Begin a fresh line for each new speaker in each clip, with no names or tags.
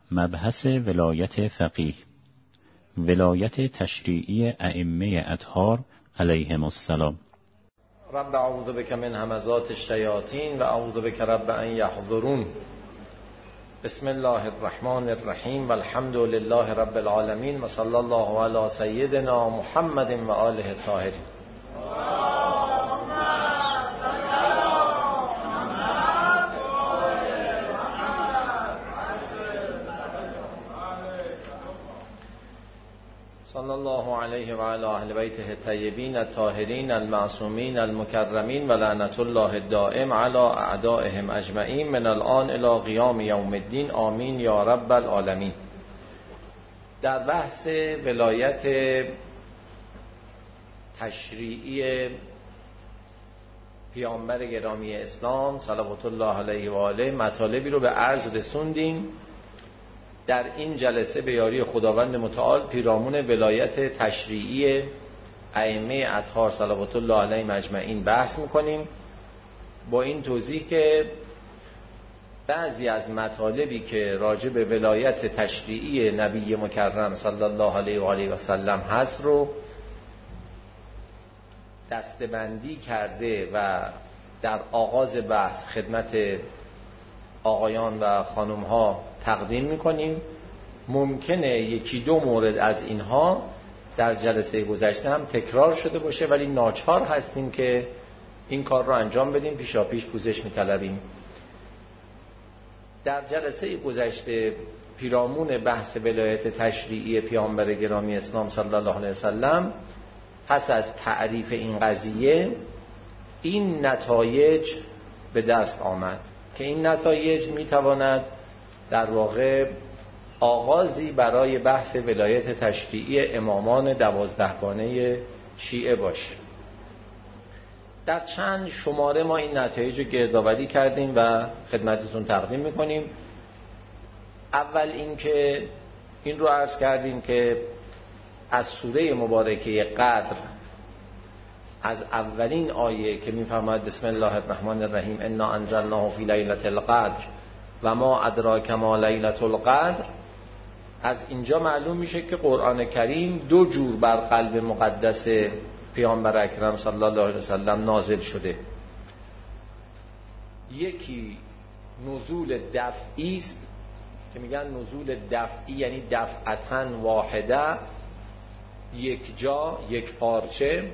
مبحث ولایت فقیه، ولایت تشریعی ائمه اطهار علیهم السلام.
رب اعوذ بک من همزات الشیاطین و اعوذ بک رب ان یحضرون. بسم الله الرحمن الرحیم و الحمد لله رب العالمین و صلی الله علی سیدنا محمد و آله الطاهرین. صلی الله علیه و علی اهل بیته الطیبین الطاهرین المعصومین المکرمین و لعنت الله الدائم علی اعدائهم اجمعین من الان الی قیام یوم الدین آمین یا رب العالمین. در بحث ولایت تشریعی پیامبر گرامی اسلام صلوات الله علیه و آله مطالبی رو به عرض رسوندیم. در این جلسه به یاری خداوند متعال پیرامون ولایت تشریعی ائمه اطهار صلوات الله علیهم اجمعین بحث میکنیم، با این توضیح که بعضی از مطالبی که راجع به ولایت تشریعی نبی مکرم صلی الله علیه و آله و سلم هست رو دسته‌بندی کرده و در آغاز بحث خدمت آقایان و خانم‌ها تقدیم میکنیم. ممکنه یکی دو مورد از اینها در جلسه گذشته هم تکرار شده باشه، ولی ناچار هستیم که این کار رو انجام بدیم، پیشاپیش پوزش میطلبیم. در جلسه گذشته پیرامون بحث ولایت تشریعی پیامبر گرامی اسلام صلی الله علیه وسلم پس از تعریف این قضیه این نتایج به دست آمد که این نتایج میتواند در واقع آغازی برای بحث ولایت تشریعی امامان 12گانه شیعه باشه. در چند شماره ما این نتایج رو گردآوری کردیم و خدمتتون تقدیم میکنیم. اول اینکه این رو عرض کردیم که از سوره مبارکه قدر، از اولین آیه که میفرماید بسم الله الرحمن الرحیم انا انزلناه فی لیلة القدر و ما ادراک ما لیلة القدر، از اینجا معلوم میشه که قرآن کریم دو جور بر قلب مقدس پیامبر اکرم صلی الله علیه وسلم نازل شده. یکی نزول دفعی است که میگن نزول دفعی یعنی دفعتن واحده، یک جا یک پارچه،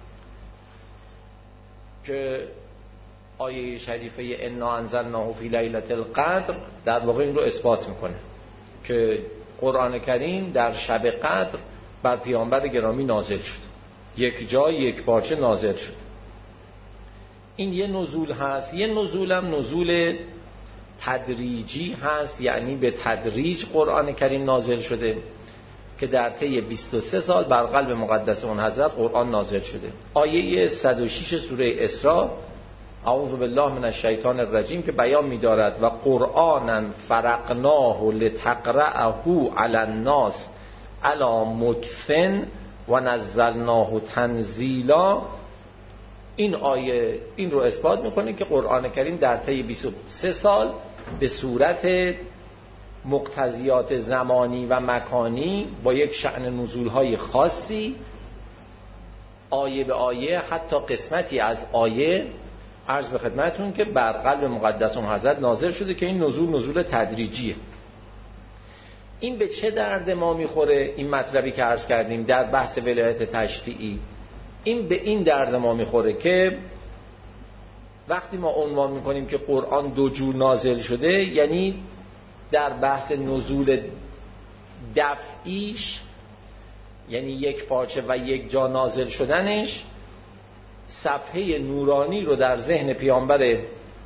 که آیه شریفه انا انزلناه فی لیلة القدر در واقع این رو اثبات میکنه که قرآن کریم در شب قدر بر پیامبر گرامی نازل شد، یک جا یک پارچه نازل شد. این یه نزول هست. یه نزول هم نزول تدریجی هست، یعنی به تدریج قرآن کریم نازل شده که در طی 23 سال بر قلب مقدس اون حضرت قرآن نازل شده. آیه 106 سوره اسراء اعوذ بالله من الشیطان الرجیم که بیان می‌دارد و قرآنا فرقناه لتقرأه علی الناس علی مکث و نزلناه تنزیلا. این آیه این رو اثبات میکنه که قرآن کریم در طی 23 سال به صورت مقتضیات زمانی و مکانی با یک شأن نزول‌های خاصی آیه به آیه، حتی قسمتی از آیه عرض به خدمتون که بر قلب مقدس اون حضرت نازل شده که این نزول تدریجیه. این به چه درد ما میخوره؟ این مطلبی که عرض کردیم در بحث ولایت تشریعی، این به این درد ما میخوره که وقتی ما عنوان میکنیم که قرآن دو جور نازل شده، یعنی در بحث نزول دفعیش یعنی یک پارچه و یک جا نازل شدنش، صفحه نورانی رو در ذهن پیامبر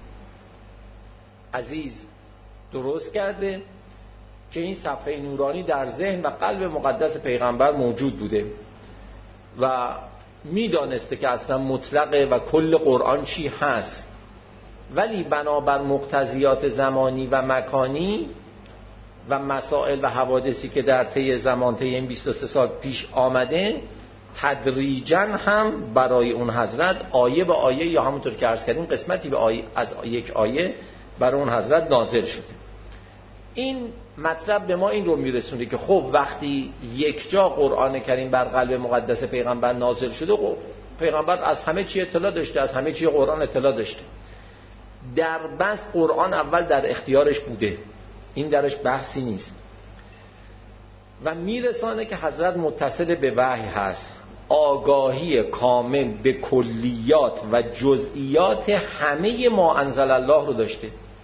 عزیز درست کرده که این صفحه نورانی در ذهن و قلب مقدس پیغمبر موجود بوده و میدانسته که اصلا مطلقه و کل قرآن چی هست، ولی بنابر مقتضیات زمانی و مکانی و مسائل و حوادثی که در طی زمان طی این 23 سال پیش آمده، تدریجاً هم برای اون حضرت آیه به آیه یا همونطور که عرض کردیم قسمتی به آیه از یک آیه برای اون حضرت نازل شده. این مطلب به ما این رو میرسونه که خب وقتی یک جا قرآن کریم بر قلب مقدس پیغمبر نازل شده، پیغمبر از همه چی اطلاع داشته، از همه چی قرآن اطلاع داشته. در بس قرآن اول در اختیارش بوده، این درش بحثی نیست و میرسانه که حضرت متصل به وحی هست، آگاهی کامل به کلیات و جزئیات همه ما انزل الله رو داشته.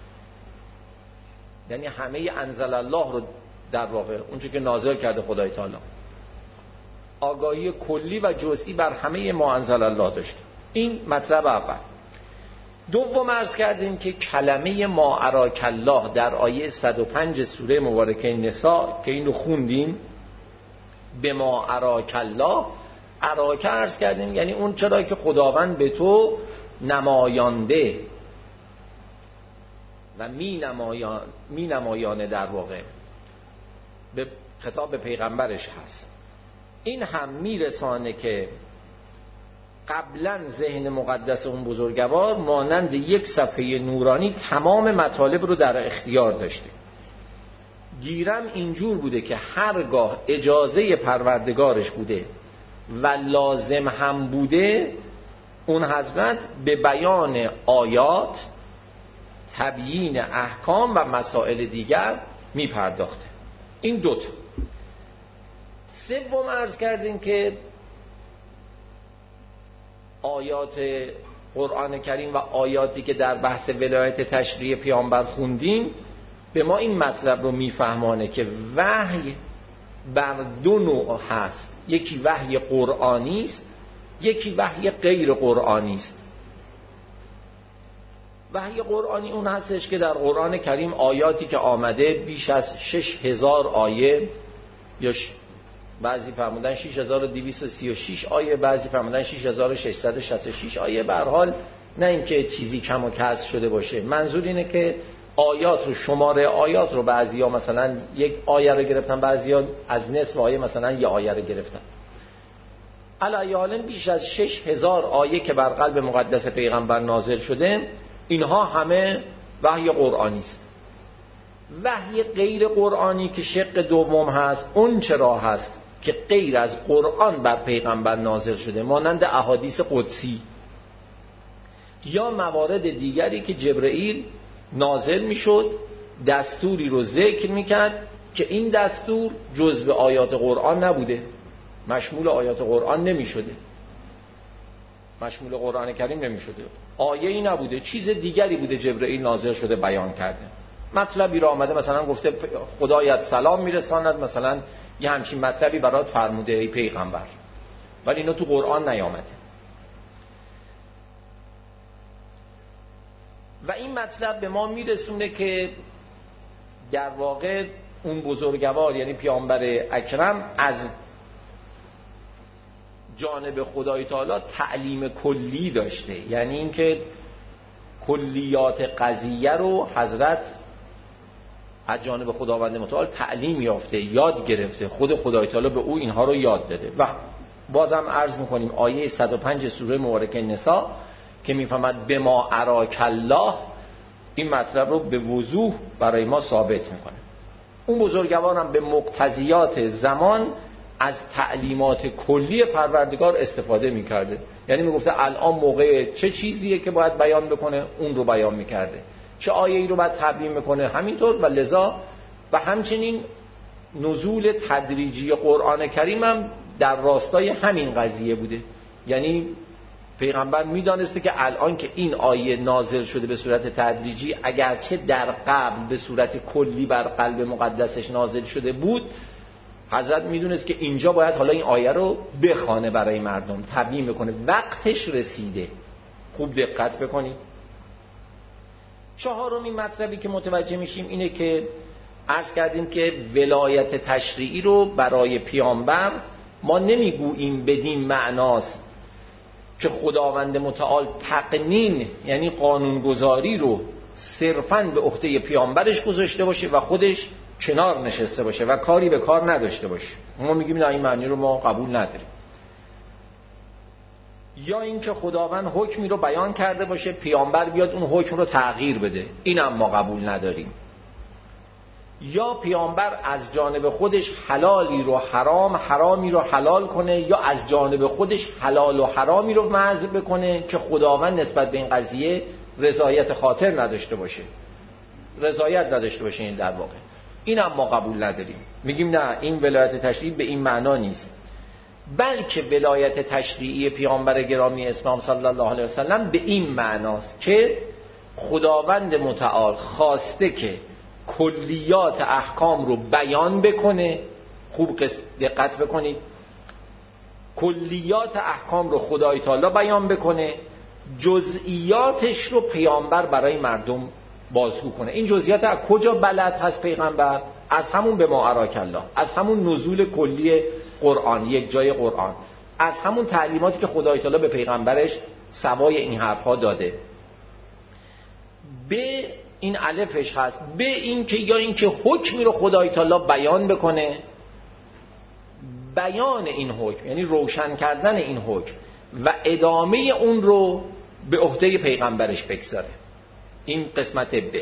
یعنی همه انزل الله رو در واقع اونچه که نازل کرده خدای تعالی، آگاهی کلی و جزئی بر همه ما انزل الله داشته. این مطلب اول. دوم عرض کردیم که کلمه ما اراک الله در آیه 105 سوره مبارکه نساء که اینو خوندیم، به ما اراک الله، اراک عرض کردیم یعنی اون چرا که خداوند به تو نمایانده و می نمایانه در واقع به خطاب به پیغمبرش هست. این هم میرسانه که قبلا ذهن مقدس اون بزرگوار مانند یک صفحه نورانی تمام مطالب رو در اختیار داشته. گیرم اینجور بوده که هرگاه اجازه پروردگارش بوده و لازم هم بوده، اون حضرت به بیان آیات، تبیین احکام و مسائل دیگر می پرداخته. این دوتا. سوم عرض کردیم که آیات قرآن کریم و آیاتی که در بحث ولایت تشریع پیامبر خوندیم به ما این مطلب رو میفهمانه که وحی بر دو نوع هست، یکی وحی قرآنی است، یکی وحی غیر قرآنی است. وحی قرآنی اون هستش که در قرآن کریم آیاتی که آمده بیش از 6000 آیه، یا بعضی فرمودن 6236 آیه، بعضی فرمودن 6666 آیه، به هر حال نه اینکه چیزی کم و کسر شده باشه، منظور اینه که آیات رو، شماره آیات رو بعضیا مثلا یک آیه رو گرفتن، بعضیا از نصف آیه مثلا یک آیه رو گرفتن. علی حال بیش از 6000 آیه که بر قلب مقدس پیغمبر نازل شده، اینها همه وحی قرآنی است. وحی غیر قرآنی که شق دوم هست، اون چرا هست که غیر از قرآن بر پیغمبر نازل شده، مانند احادیث قدسی یا موارد دیگری که جبرئیل نازل میشد، دستوری رو ذکر میکرد که این دستور جزء آیات قرآن نبوده، مشمول آیات قرآن نمیشده، مشمول قرآن کریم نمیشده، آیه‌ای نبوده، چیز دیگری بوده جبرئیل نازل شده بیان کرده. مطلبی را آمده مثلا گفته خدایت سلام میرساند، مثلا یه همچین مطلبی برات فرموده ای پیغمبر، ولی اینا تو قرآن نیامده. و این مطلب به ما میرسونه که در واقع اون بزرگوار یعنی پیامبر اکرم از جانب خدای تعالی تعلیم کلی داشته، یعنی اینکه کلیات قضیه رو حضرت از جانب خداوند متعال تعلیم یافته، یاد گرفته، خود خدای تعالی به او اینها رو یاد داده. و بازم عرض میکنیم آیه 105 سوره مبارکه نساء که میفهمد به ما اراک الله، این مطلب رو به وضوح برای ما ثابت میکنه. اون بزرگوارم به مقتضیات زمان از تعلیمات کلی پروردگار استفاده میکرده، یعنی میگفته الان موقع چه چیزیه که باید بیان بکنه، اون رو بیان میکرده، چه آیه‌ای رو باید تبیین میکنه همینطور. و لذا و همچنین نزول تدریجی قرآن کریم هم در راستای همین قضیه بوده، یعنی پیغمبر میدانسته که الان که این آیه نازل شده به صورت تدریجی، اگرچه در قبل به صورت کلی بر قلب مقدسش نازل شده بود، حضرت میدونست که اینجا باید حالا این آیه رو بخوانه برای مردم، تبیین بکنه، وقتش رسیده. خوب دقت بکنید. چهارمین مطلبی که متوجه میشیم اینه که عرض کردیم که ولایت تشریعی رو برای پیامبر ما نمیگوییم بدین معناست که خداوند متعال تقنین یعنی قانونگذاری رو صرفاً به عهده پیامبرش گذاشته باشه و خودش کنار نشسته باشه و کاری به کار نداشته باشه. ما میگیم نه، این معنی رو ما قبول نداریم. یا اینکه خداوند حکمی رو بیان کرده باشه، پیامبر بیاد اون حکم رو تغییر بده، اینم ما قبول نداریم. یا پیامبر از جانب خودش حلالی رو حرام، حرامی رو حلال کنه، یا از جانب خودش حلال و حرامی رو محض بکنه که خداوند نسبت به این قضیه رضایت خاطر نداشته باشه، رضایت نداشته باشه. این در واقع این هم ما قبول نداریم، میگیم نه، این ولایت تشریعی به این معنا نیست، بلکه ولایت تشریعی پیامبر گرامی اسلام صلی الله علیه وسلم به این معناست که خداوند متعال خواسته که کلیات احکام رو بیان بکنه. خوب دقت بکنید، کلیات احکام رو خدای تعالی بیان بکنه، جزئیاتش رو پیامبر برای مردم بازگو کنه. این جزئیات از کجا بلد هست پیغمبر؟ از همون به ما اراک الله، از همون نزول کلی قرآن، یک جای قرآن، از همون تعلیماتی که خدای تعالی به پیغمبرش سوای این حرفها داده. به این الفش هست، به این که یا این که حکمی رو خدای تعالی بیان بکنه، بیان این حکم یعنی روشن کردن این حکم و ادامه اون رو به عهده پیغمبرش بگذاره. این قسمت ب.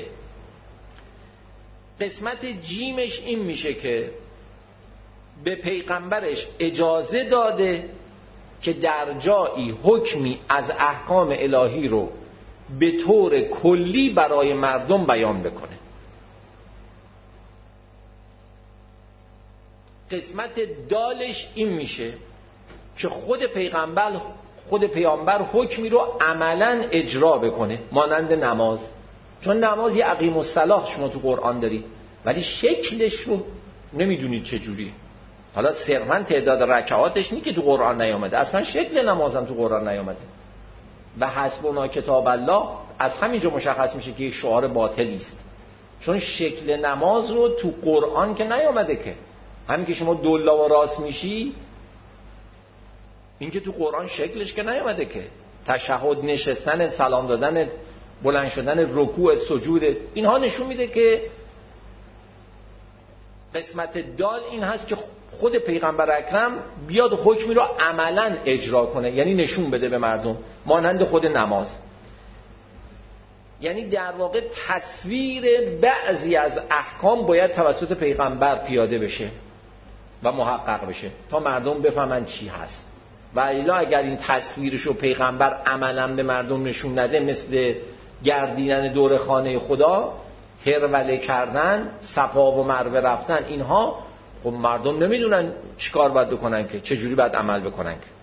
قسمت جیمش این میشه که به پیغمبرش اجازه داده که در جایی حکمی از احکام الهی رو به طور کلی برای مردم بیان بکنه. قسمت دالش این میشه که خود پیامبر حکمی رو عملاً اجرا بکنه، مانند نماز. چون نماز یه اقیم الصلاة شما تو قرآن دارید، ولی شکلش رو نمیدونید چه جوری. حالا صرفاً تعداد رکعاتش نیست که تو قرآن نیامده، اصلا شکل نمازم تو قرآن نیامده. و حسبنا کتاب الله از همینجا مشخص میشه که یک شعار باطلی است، چون شکل نماز رو تو قرآن که نیامده که. همین که شما دولا و راست میشی، این که تو قرآن شکلش که نیامده که. تشهد، نشستن، سلام دادن، بلند شدن، رکوع، سجود، اینها نشون میده که قسمت دال این هست که خود پیغمبر اکرم بیاد حکمی رو عملاً اجرا کنه، یعنی نشون بده به مردم، مانند خود نماز. یعنی در واقع تصویر بعضی از احکام باید توسط پیغمبر پیاده بشه و محقق بشه تا مردم بفهمن چی هست. و الا اگر این تصویرشو پیغمبر عملاً به مردم نشون نده، مثل گردیدن دور خانه خدا، هروله کردن، صفا و مروه رفتن، اینها خب مردم نمیدونن چیکار باید بکنن که، چجوری باید عمل بکنن که.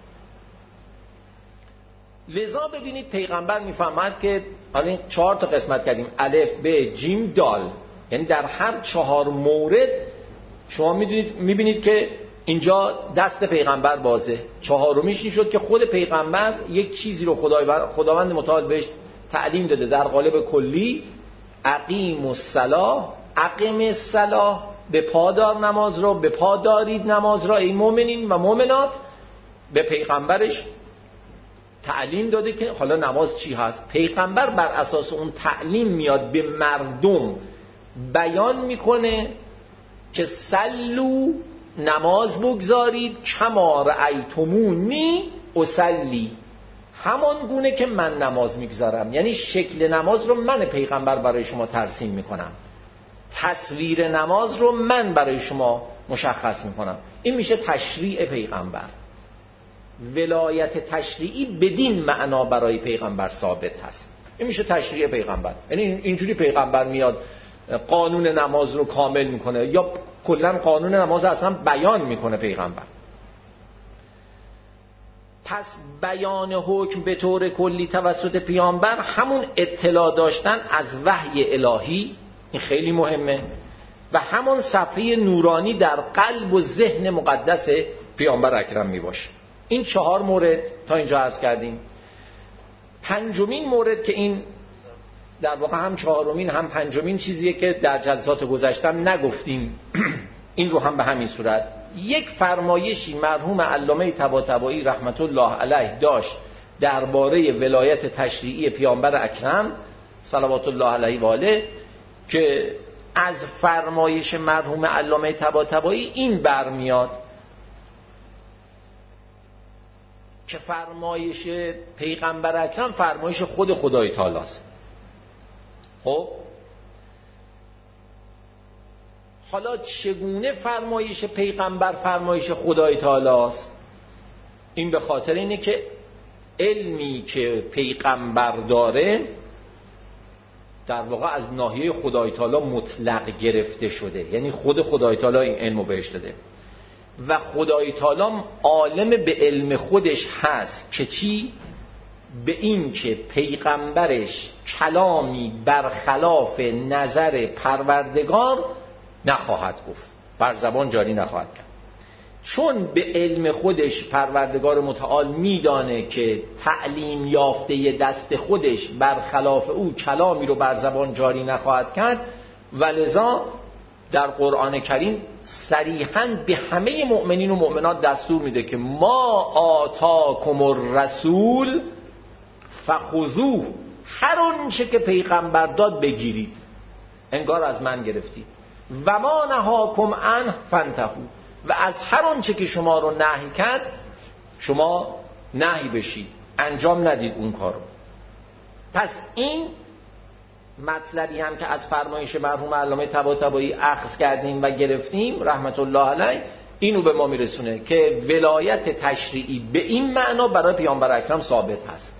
لذا ببینید پیغمبر میفهمد که حالا این 4 تا قسمت کردیم، الف، ب، جیم، دال، یعنی در هر 4 مورد شما میبینید که اینجا دست پیغمبر بازه. 4میش این شد که خود پیغمبر یک چیزی رو خداوند متعال بهش تعلیم داده در قالب کلی، اقیم الصلاة، اقیم الصلاة، به پادار نماز را، به پا دارید نماز را ای مؤمنین و مؤمنات. به پیغمبرش تعلیم داده که حالا نماز چی هست. پیغمبر بر اساس اون تعلیم میاد به مردم بیان میکنه که صلوا، نماز بگذارید، کما رأیتمونی اصلی، همان گونه که من نماز میگذارم. یعنی شکل نماز رو من پیغمبر برای شما ترسیم میکنم، تصویر نماز رو من برای شما مشخص میکنم. این میشه تشریع پیغمبر. ولایت تشریعی بدین معنا برای پیغمبر ثابت هست. این میشه تشریع پیغمبر. یعنی اینجوری پیغمبر میاد قانون نماز رو کامل میکنه، یا کلا قانون نماز اصلا بیان میکنه پیغمبر. پس بیان حکم به طور کلی توسط پیامبر همون اطلاع داشتن از وحی الهی، این خیلی مهمه، و همون صفحه نورانی در قلب و ذهن مقدس پیامبر اکرم میباشه. این 4 مورد تا اینجا عرض کردیم. 5مین مورد که این در واقع هم 4مین هم 5مین چیزیه که در جلسات گذشتم نگفتیم، این رو هم به همین صورت. یک فرمایشی مرحوم علامه طباطبایی رحمت الله علیه داشت درباره ولایت تشریعی پیامبر اکرم صلوات الله علیه و آله، که از فرمایش مرحوم علامه طباطبایی این برمیاد که فرمایش پیغمبر اکرم فرمایش خود خدای تعالی است. خب حالا چگونه فرمایش پیغمبر فرمایش خدای تعالی است؟ این به خاطر اینه که علمی که پیغمبر داره در واقع از ناحیه خدای تعالی مطلق گرفته شده، یعنی خود خدای تعالی این علمو بهش داده و خدای تعالی عالم به علم خودش هست که چی؟ به این که پیغمبرش کلامی برخلاف نظر پروردگار نخواهد گفت، بر زبان جاری نخواهد کرد. چون به علم خودش پروردگار متعال میدانه که تعلیم یافته دست خودش برخلاف او کلامی رو بر زبان جاری نخواهد کرد، ولذا در قرآن کریم صریحاً به همه مؤمنین و مؤمنات دستور میده که ما آتاکم الرسول فخذوه، هر آنچه که پیغمبر داد بگیرید، انگار از من گرفتید. و ما نهاکم عنه فانتهوا، و از هر آنچه که شما رو نهی کرد شما نهی بشید، انجام ندید اون کارو. پس این مطلبی هم که از فرمایش مرحوم علامه طباطبایی اخذ کردیم و گرفتیم رحمت الله علیه، اینو به ما میرسونه که ولایت تشریعی به این معنا برای پیامبر اکرم ثابت هست.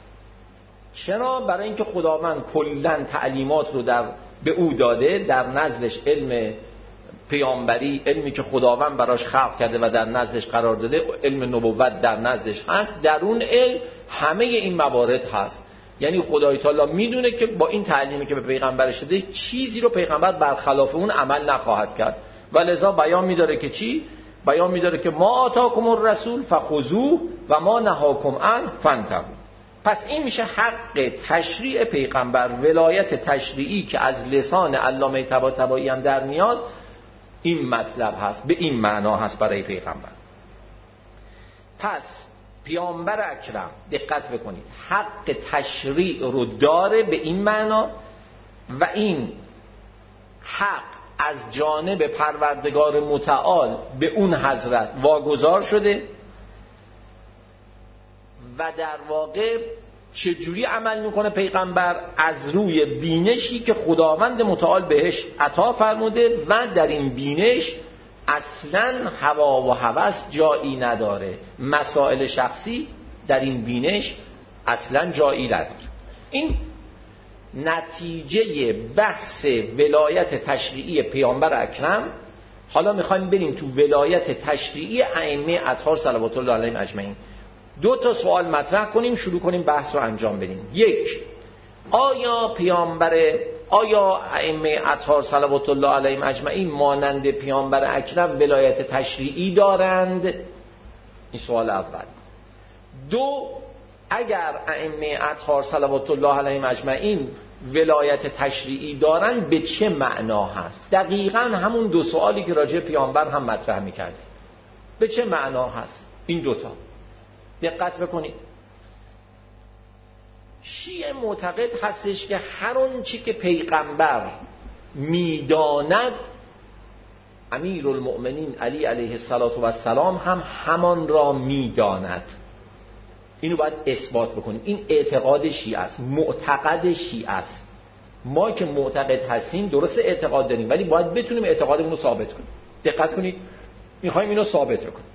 چرا؟ برای اینکه خداوند کلاً تعلیمات رو به او داده، در نزدش علم پیامبری، علمی که خداوند براش خلق کرده و در نزدش قرار داده، علم نبوت در نزدش هست. در اون علم همه این موارد هست، یعنی خدای تعالی میدونه که با این تعلیمی که به پیغمبرش داده چیزی رو پیغمبر برخلاف اون عمل نخواهد کرد، و لذا بیان میداره که چی؟ بیان میداره که ما آتاکم الرسول فخذوه و ما نهاکم عنه فانتهوا. پس این میشه حق تشریع پیغمبر، ولایت تشریعی که از لسان علامه طباطبایی هم در میاد، این مطلب هست، به این معنا هست برای پیغمبر. پس پیامبر اکرم دقت بکنید حق تشریع رو داره به این معنا، و این حق از جانب پروردگار متعال به اون حضرت واگذار شده و در واقع چجوری عمل میکنه پیغمبر؟ از روی بینشی که خداوند متعال بهش عطا فرموده و در این بینش اصلا هوا و هوس جایی نداره، مسائل شخصی در این بینش اصلا جایی نداره. این نتیجه بحث ولایت تشریعی پیامبر اکرم. حالا میخوایم بریم تو ولایت تشریعی ائمه اطهار صلوات الله علیهم اجمعین. دو تا سوال مطرح کنیم، شروع کنیم بحث رو انجام بدیم. یک، آیا ائمه اطهار صلوات الله علیهم اجمعین مانند پیامبر اکرم ولایت تشریعی دارند؟ این سوال اول. دو، اگر ائمه اطهار صلوات الله علیهم اجمعین ولایت تشریعی دارند به چه معنا هست؟ دقیقاً همون دو سوالی که راجع پیامبر هم مطرح می‌کردیم. به چه معنا هست این دوتا؟ دقت بکنید. شیعه معتقد هستش که هر اون چی که پیغمبر میداند امیرالمؤمنین علی علیه السلام هم همان را میداند. اینو باید اثبات بکنیم. این اعتقاد شیعه است، معتقد شیعه است. ما که معتقد هستیم درست اعتقاد داریم، ولی باید بتونیم اعتقادمون رو ثابت کنیم. دقت کنید، میخوایم اینو ثابت کنیم.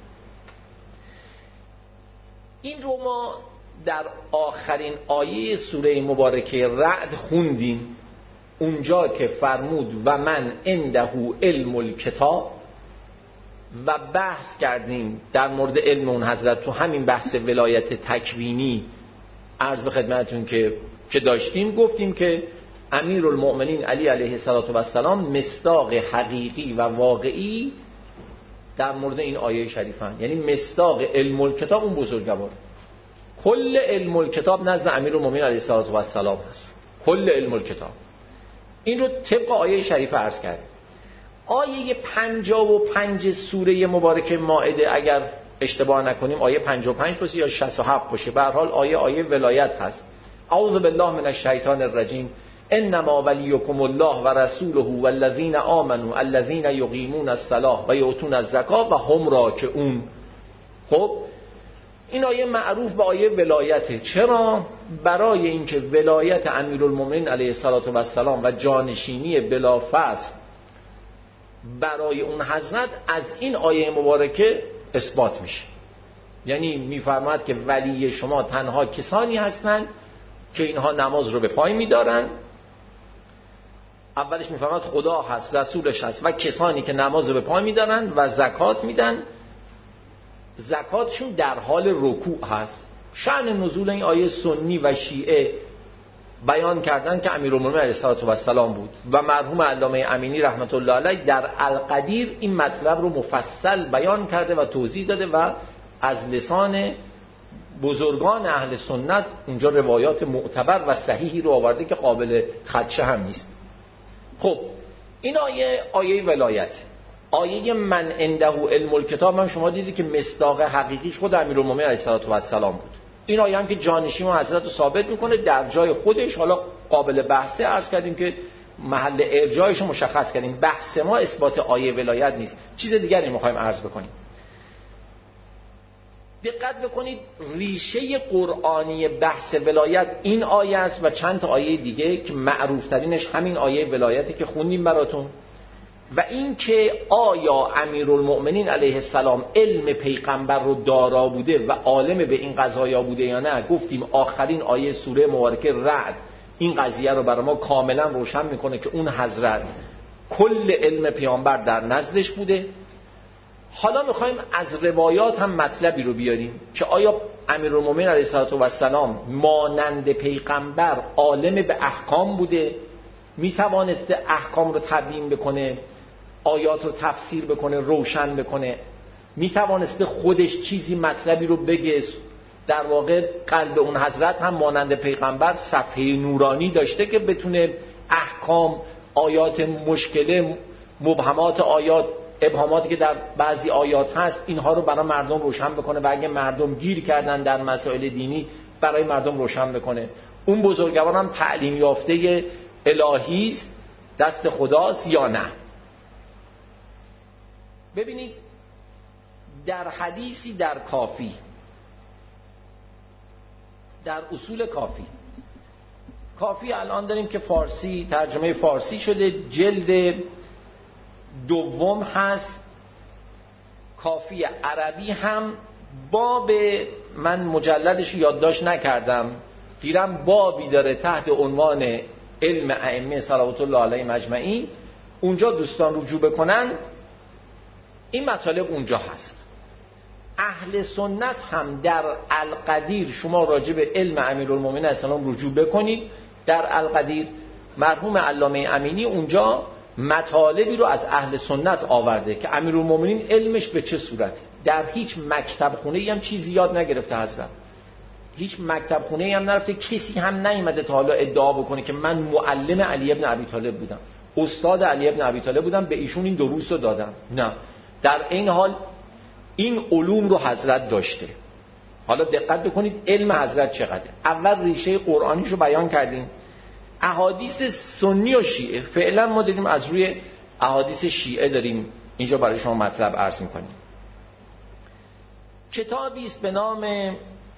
این رو ما در آخرین آیه سوره مبارکه رعد خوندیم، اونجا که فرمود و من عنده علم الکتاب، و بحث کردیم در مورد علم اون حضرت. تو همین بحث ولایت تکوینی عرض به خدمتتون که داشتیم، گفتیم که امیرالمؤمنین علی علیه السلام مصداق حقیقی و واقعی در مورد این آیه شریفن، یعنی مصداق علم الکتاب اون بزرگوار. کل علم الکتاب نزد امیرالمؤمنین علیه السلام هست، کل علم الکتاب. این رو طبق آیه شریفه عرض کردیم. آیه 55 سوره مبارکه مائده اگر اشتباه نکنیم آیه 55 باشه یا 67 باشه، به هر حال آیه ولایت هست. اعوذ بالله من الشیطان الرجیم انما ولیکم الله و رسوله والذین آمنوا الذین یقیمون الصلاة و یؤتون الزکاة و هم راکعون. خب این آیه معروف به آیه ولایته. چرا؟ برای اینکه ولایت امیرالمؤمنین علیه السلام و جانشینی بلافاصل برای اون حضرت از این آیه مبارکه اثبات میشه. یعنی میفرماد که ولی شما تنها کسانی هستند که اینها نماز رو به پای میدارن. اولش میفرماد خدا هست، رسولش هست و کسانی که نماز رو به پای میدارن و زکات میدن. زکاتشون در حال رکوع هست. شأن نزول این آیه سنی و شیعه بیان کردن که امیرالمومنین علیه السلام بود و مرحوم علامه امینی رحمت الله علیه در القدیر این مطلب رو مفصل بیان کرده و توضیح داده و از لسان بزرگان اهل سنت اونجا روایات معتبر و صحیحی رو آورده که قابل خدشه هم نیست. خب این آیه ولایت، آیه من عنده علم الکتاب هم شما دیدید که مصداق حقیقیش خود امیرالمومنین علیه السلام بود. این آیه هم که جانشین و حضرت رو ثابت میکنه در جای خودش، حالا قابل بحثه، عرض کردیم که محل ارجاعش رو مشخص کردیم. بحث ما اثبات آیه ولایت نیست، چیز دیگری میخوایم عرض بکنیم. دقت بکنید ریشه قرآنی بحث ولایت این آیه است و چند تا آیه دیگه که معروف ترینش همین آیه ولایتی که خوندیم براتون. و این که آیا امیرالمؤمنین علیه السلام علم پیغمبر رو دارا بوده و عالم به این قضایا بوده یا نه، گفتیم آخرین آیه سوره مبارکه رعد این قضیه رو برای ما کاملا روشن میکنه که اون حضرت کل علم پیامبر در نزدش بوده. حالا میخوایم از روایات هم مطلبی رو بیاریم که آیا امیرالمؤمنین علیه السلام مانند پیغمبر عالم به احکام بوده، میتوانسته احکام رو تبیین بکنه، آیات رو تفسیر بکنه، روشن بکنه، میتوانسته خودش چیزی مطلبی رو بگه. در واقع قلب اون حضرت هم مانند پیغمبر صفحه نورانی داشته که بتونه احکام، آیات مشکله، مبهمات آیات، ابهاماتی که در بعضی آیات هست، اینها رو برای مردم روشن بکنه و اگه مردم گیر کردن در مسائل دینی برای مردم روشن بکنه. اون بزرگوار هم تعلیم یافته الهی است، دست خداست یا نه؟ ببینید در حدیثی در کافی، در اصول کافی الان داریم که فارسی، ترجمه فارسی شده، جلد دوم هست. کافی عربی هم باب، من مجلدش یادداشت نکردم، گیرم بابی داره تحت عنوان علم ائمه صلوات الله علیهم اجمعین. اونجا دوستان رجوع بکنن این مطالب اونجا هست. اهل سنت هم در القدیر، شما راجع به علم امیرالمومنین علیه السلام رجوع بکنید، در القدیر مرحوم علامه امینی اونجا مطالبی رو از اهل سنت آورده که امیرالمومنین علمش به چه صورته. در هیچ مکتب خونه‌ای هم چیزی یاد نگرفته حضرت، هیچ مکتب خونه‌ای هم نرفته، کسی هم نیامده تا حالا ادعا بکنه که من معلم علی ابن ابی طالب بودم، استاد علی ابن ابی طالب بودم، به ایشون این دروس رو دادم. نه، در این حال این علوم رو حضرت داشته. حالا دقت بکنید علم حضرت چقدر. اول ریشه قرآنیش رو بیان کردیم، احادیث سنی و شیعه. فعلا ما داریم از روی احادیث شیعه داریم اینجا برای شما مطلب عرض میکنیم. کتابی است به نام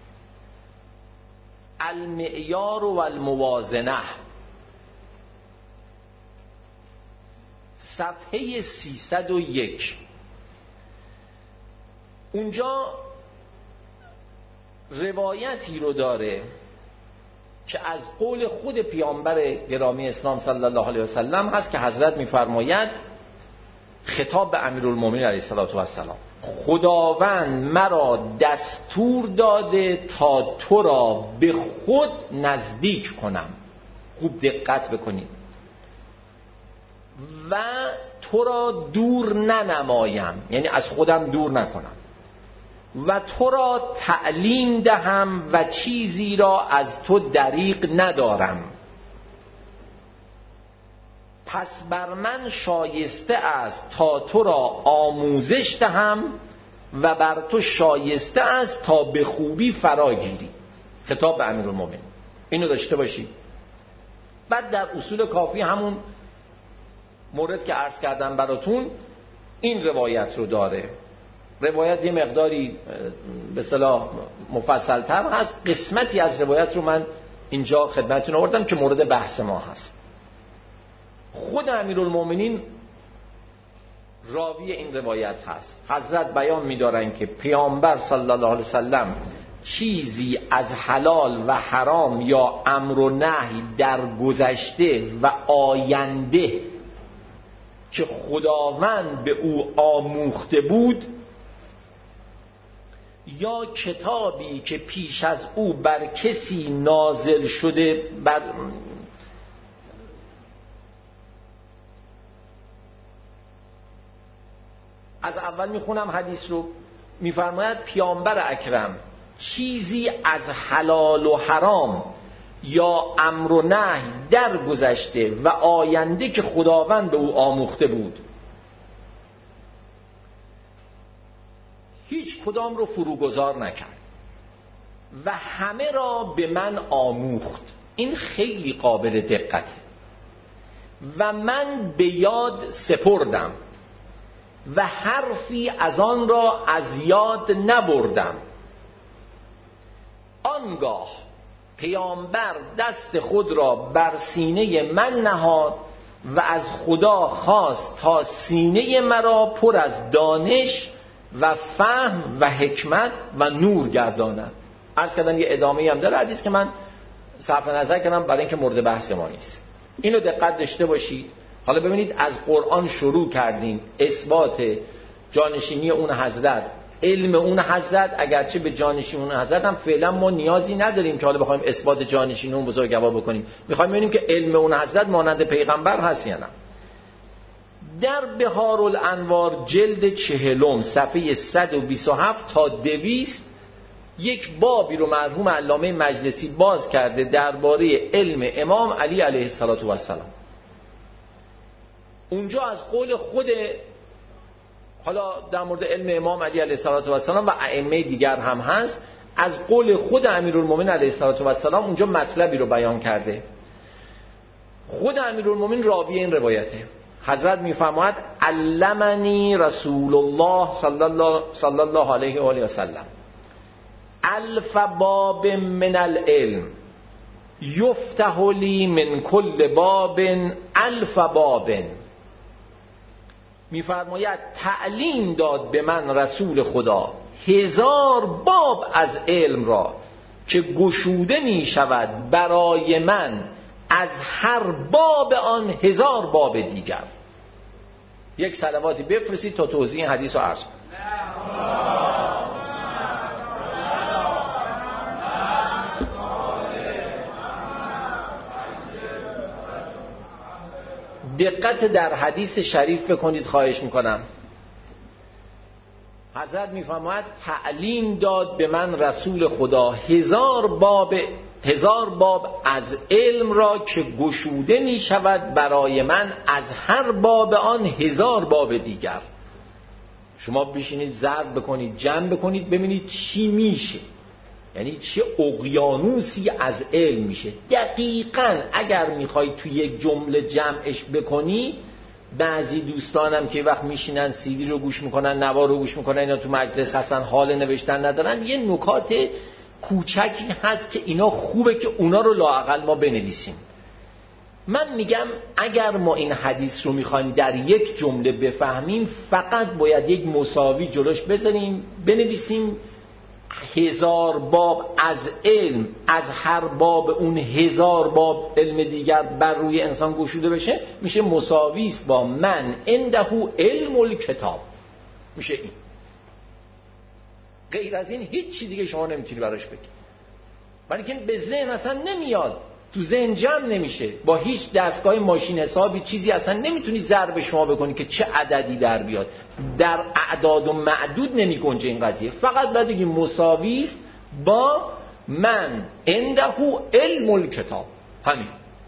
المعیار و الموازنه، صفحه 301. اونجا روایتی رو داره که از قول خود پیامبر گرامی اسلام صلی الله علیه و سلم هست که حضرت می‌فرماید خطاب به امیرالمومنین علیه السلام: خداوند مرا دستور داده تا تو را به خود نزدیک کنم. خوب دقت بکنید. و تو را دور ننمایم، یعنی از خودم دور نکنم، و تو را تعلیم دهم و چیزی را از تو دریغ ندارم. پس بر من شایسته است تا تو را آموزش دهم و بر تو شایسته است تا به خوبی فراگیری. خطاب به امیرالمومنین. اینو داشته باشید. بعد در اصول کافی همون مورد که عرض کردم براتون این روایت رو داره. روایت یه مقداری به اصطلاح مفصل‌تر هست. قسمتی از روایت رو من اینجا خدمتتون آوردم که مورد بحث ما هست. خود امیرالمومنین راوی این روایت هست. حضرت بیان می‌دارن که پیامبر صلی الله علیه وسلم چیزی از حلال و حرام یا امر و نهی در گذشته و آینده که خداوند به او آموخته بود یا کتابی که پیش از او بر کسی نازل شده از اول میخونم حدیث رو. میفرماید پیامبر اکرم چیزی از حلال و حرام یا امر و نهی در گذشته و آینده که خداوند به او آموخته بود هیچ کدام رو فروگذار نکرد و همه را به من آموخت. این خیلی قابل دقته. و من به یاد سپردم و حرفی از آن را از یاد نبردم. آنگاه پیامبر دست خود را بر سینه من نهاد و از خدا خواست تا سینه مرا پر از دانش و فهم و حکمت و نور گرداند. عرض کردم یه ادامه‌ای هم داره حدیث که من صرف نظر کردم برای اینکه مورد بحث ما نیست. اینو دقت داشته باشید. حالا ببینید از قرآن شروع کردیم اثبات جانشینی اون حضرت، علم اون حضرت، اگرچه به جانشینی اون حضرت هم فعلا ما نیازی نداریم که حالا بخوایم اثبات جانشینی اون بزرگوار بکنیم. میخوایم ببینیم که علم اون حضرت مانند پیغمبر هست یا نه. در بهارالانوار جلد 40 صفحه 127 تا 200 یک بابی رو مرحوم علامه مجلسی باز کرده درباره علم امام علی علیه السلام. اونجا از قول خود، حالا در مورد علم امام علی علیه السلام و ائمه دیگر هم هست، از قول خود امیرالمومنین علیه السلام اونجا مطلبی رو بیان کرده. خود امیرالمومنین راوی این روایته. حضرت میفرماید علمنی رسول الله صلی الله علیه و آله و سلم الف باب من العلم یفتح لی من کل باب الف باب. میفرماید تعلیم داد به من رسول خدا 1000 باب از علم را که گشوده می شود برای من از هر باب آن 1000 باب دیگر. یک صلواتی بفرستید تا توضیح حدیث رو عرض کنم. دقت در حدیث شریف بکنید خواهش میکنم. حضرت میفرماید تعلیم داد به من رسول خدا 1000 باب از علم را که گشوده می شود برای من از هر باب آن 1000 باب دیگر. شما بشینید ضرب بکنید، جمع بکنید، ببینید چی میشه، یعنی چه اقیانوسی از علم میشه. دقیقاً اگر میخوای توی یک جمله جمعش بکنی، بعضی دوستانم که وقت میشینن سیدی رو گوش میکنن، نوار رو گوش میکنن، اینا تو مجلس هستن حال نوشتن ندارن، یه نکات کوچکی هست که اینا خوبه که اونا رو لااقل ما بنویسیم. من میگم اگر ما این حدیث رو میخوایم در یک جمله بفهمیم، فقط باید یک مساوی جلوش بذاریم، بنویسیم 1000 باب از علم، از هر باب اون 1000 باب علم دیگر بر روی انسان گشوده بشه، میشه مساوی است با من عنده علم الکتاب. میشه این. غیر از این هیچ چی دیگه شما نمیتونی براش بگی. ولی که به ذهن اصلا نمیاد، تو ذهن جمع نمیشه. با هیچ دستگاه ماشین حسابی چیزی اصلا نمیتونی ضرب شما بکنی که چه عددی در بیاد. در اعداد و معدود نمیگنجه این قضیه. فقط باید بگیم مساوی است با من عنده علم الکتاب. همین.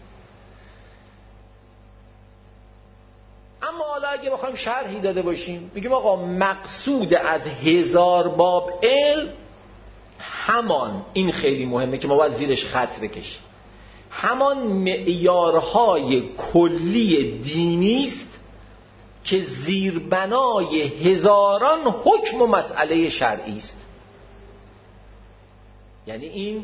اما حالا اگه بخوایم شرحی داده باشیم، میگیم آقا مقصود از 1000 باب علم همان، این خیلی مهمه که ما باید زیرش خط بکشیم، همان معیارهای کلی دینی است که زیربنای هزاران حکم و مسئله شرعی است. یعنی این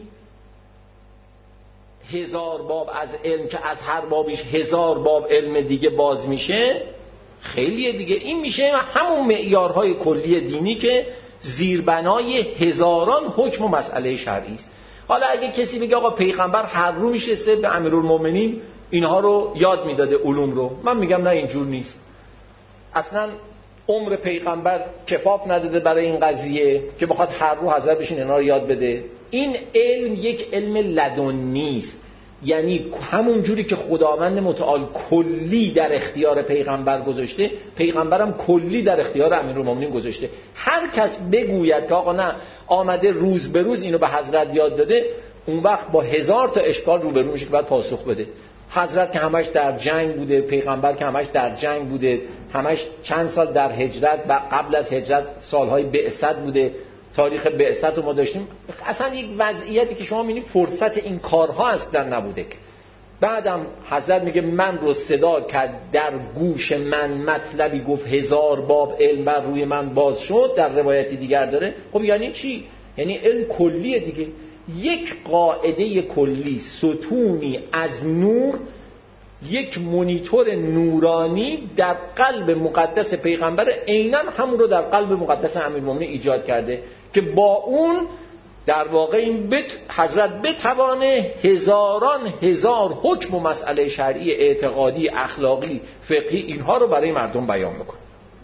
1000 باب از علم که از هر بابیش 1000 باب علم دیگه باز میشه، خیلیه دیگه. این میشه همون معیارهای کلی دینی که زیربنای هزاران حکم و مسئله شرعی است. حالا اگه کسی بگه آقا پیغمبر هر رو میشسته به امیرالمومنین اینها رو یاد میداده، علوم رو، من میگم نه، اینجور نیست. اصلا عمر پیغمبر کفاف نداده برای این قضیه که بخواد هر رو حضرت بشین اینا رو یاد بده. این علم یک علم لدنی است، یعنی همون جوری که خداوند متعال کلی در اختیار پیغمبر گذاشته، پیغمبرم کلی در اختیار امیرالمومنین گذاشته. هر کس بگوید که آقا نه آمده روز به روز اینو به حضرت یاد داده، اون وقت با 1000 تا اشکال روبرو میشه که باید پاسخ بده. حضرت که همش در جنگ بوده، پیغمبر که همش در جنگ بوده، همش چند سال در هجرت و قبل از هجرت سالهای بعثت بوده، تاریخ بعثت رو ما داشتیم. اصلا یک وضعیتی که شما می‌بینید فرصت این کارها اصلا نبوده. بعدم حضرت میگه من رو صدا کرد در گوش من مطلبی گفت 1000 باب علم بر روی من باز شد. در روایتی دیگر داره. خب یعنی چی؟ یعنی علم کلیه دیگه. یک قاعده کلی، ستونی از نور، یک مونیتور نورانی در قلب مقدس پیغمبر، عیناً همون رو در قلب مقدس امیرالمومنین ایجاد کرده که با اون در واقع این حضرت بتوانه هزاران هزار حکم و مسئله شرعی، اعتقادی، اخلاقی، فقهی، اینها رو برای مردم بیان بکنه.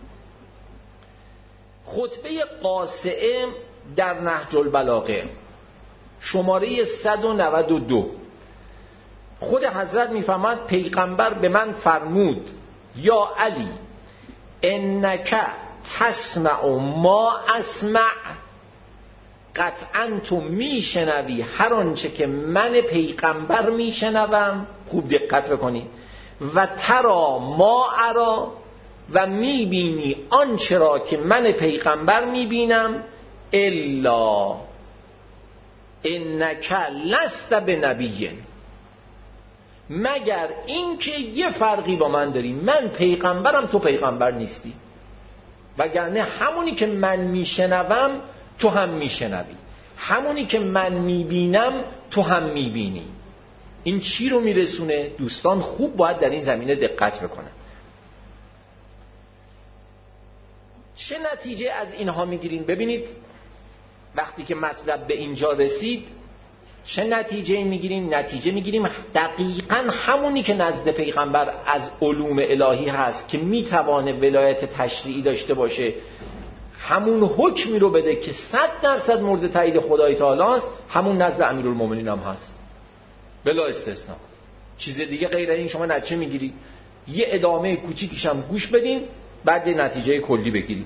خطبه قاصعه در نهج البلاغه شماره 192 خود حضرت میفرماد پیغمبر به من فرمود یا علی انک تسمع ما اسمع، قطعا تو میشنوی هر آنچه که من پیغمبر میشنوم، خوب دقت بکنی، و ترا ما ارا، و میبینی آنچه را که من پیغمبر میبینم، الا انک لست بنبی، مگر اینکه یه فرقی با من داری، من پیغمبرم تو پیغمبر نیستی، وگرنه همونی که من میشنوم تو هم میشنوی، همونی که من میبینم تو هم میبینی. این چی رو میرسونه؟ دوستان خوب باید در این زمینه دقت بکنن. چه نتیجه از اینها میگیریم؟ ببینید وقتی که مطلب به اینجا رسید چه نتیجه میگیریم؟ نتیجه میگیریم دقیقاً همونی که نزد پیغمبر از علوم الهی هست که میتوانه ولایت تشریعی داشته باشه، همون حکمی رو بده که 100% مورد تایید خدای تعالی است، همون نزد امیرالمومنین هم هست بلا استثناء. چیز دیگه غیر این شما نتیجه میگیرید. یه ادامه کوچیکیش هم گوش بدین بعد نتیجه کلی بگیرید.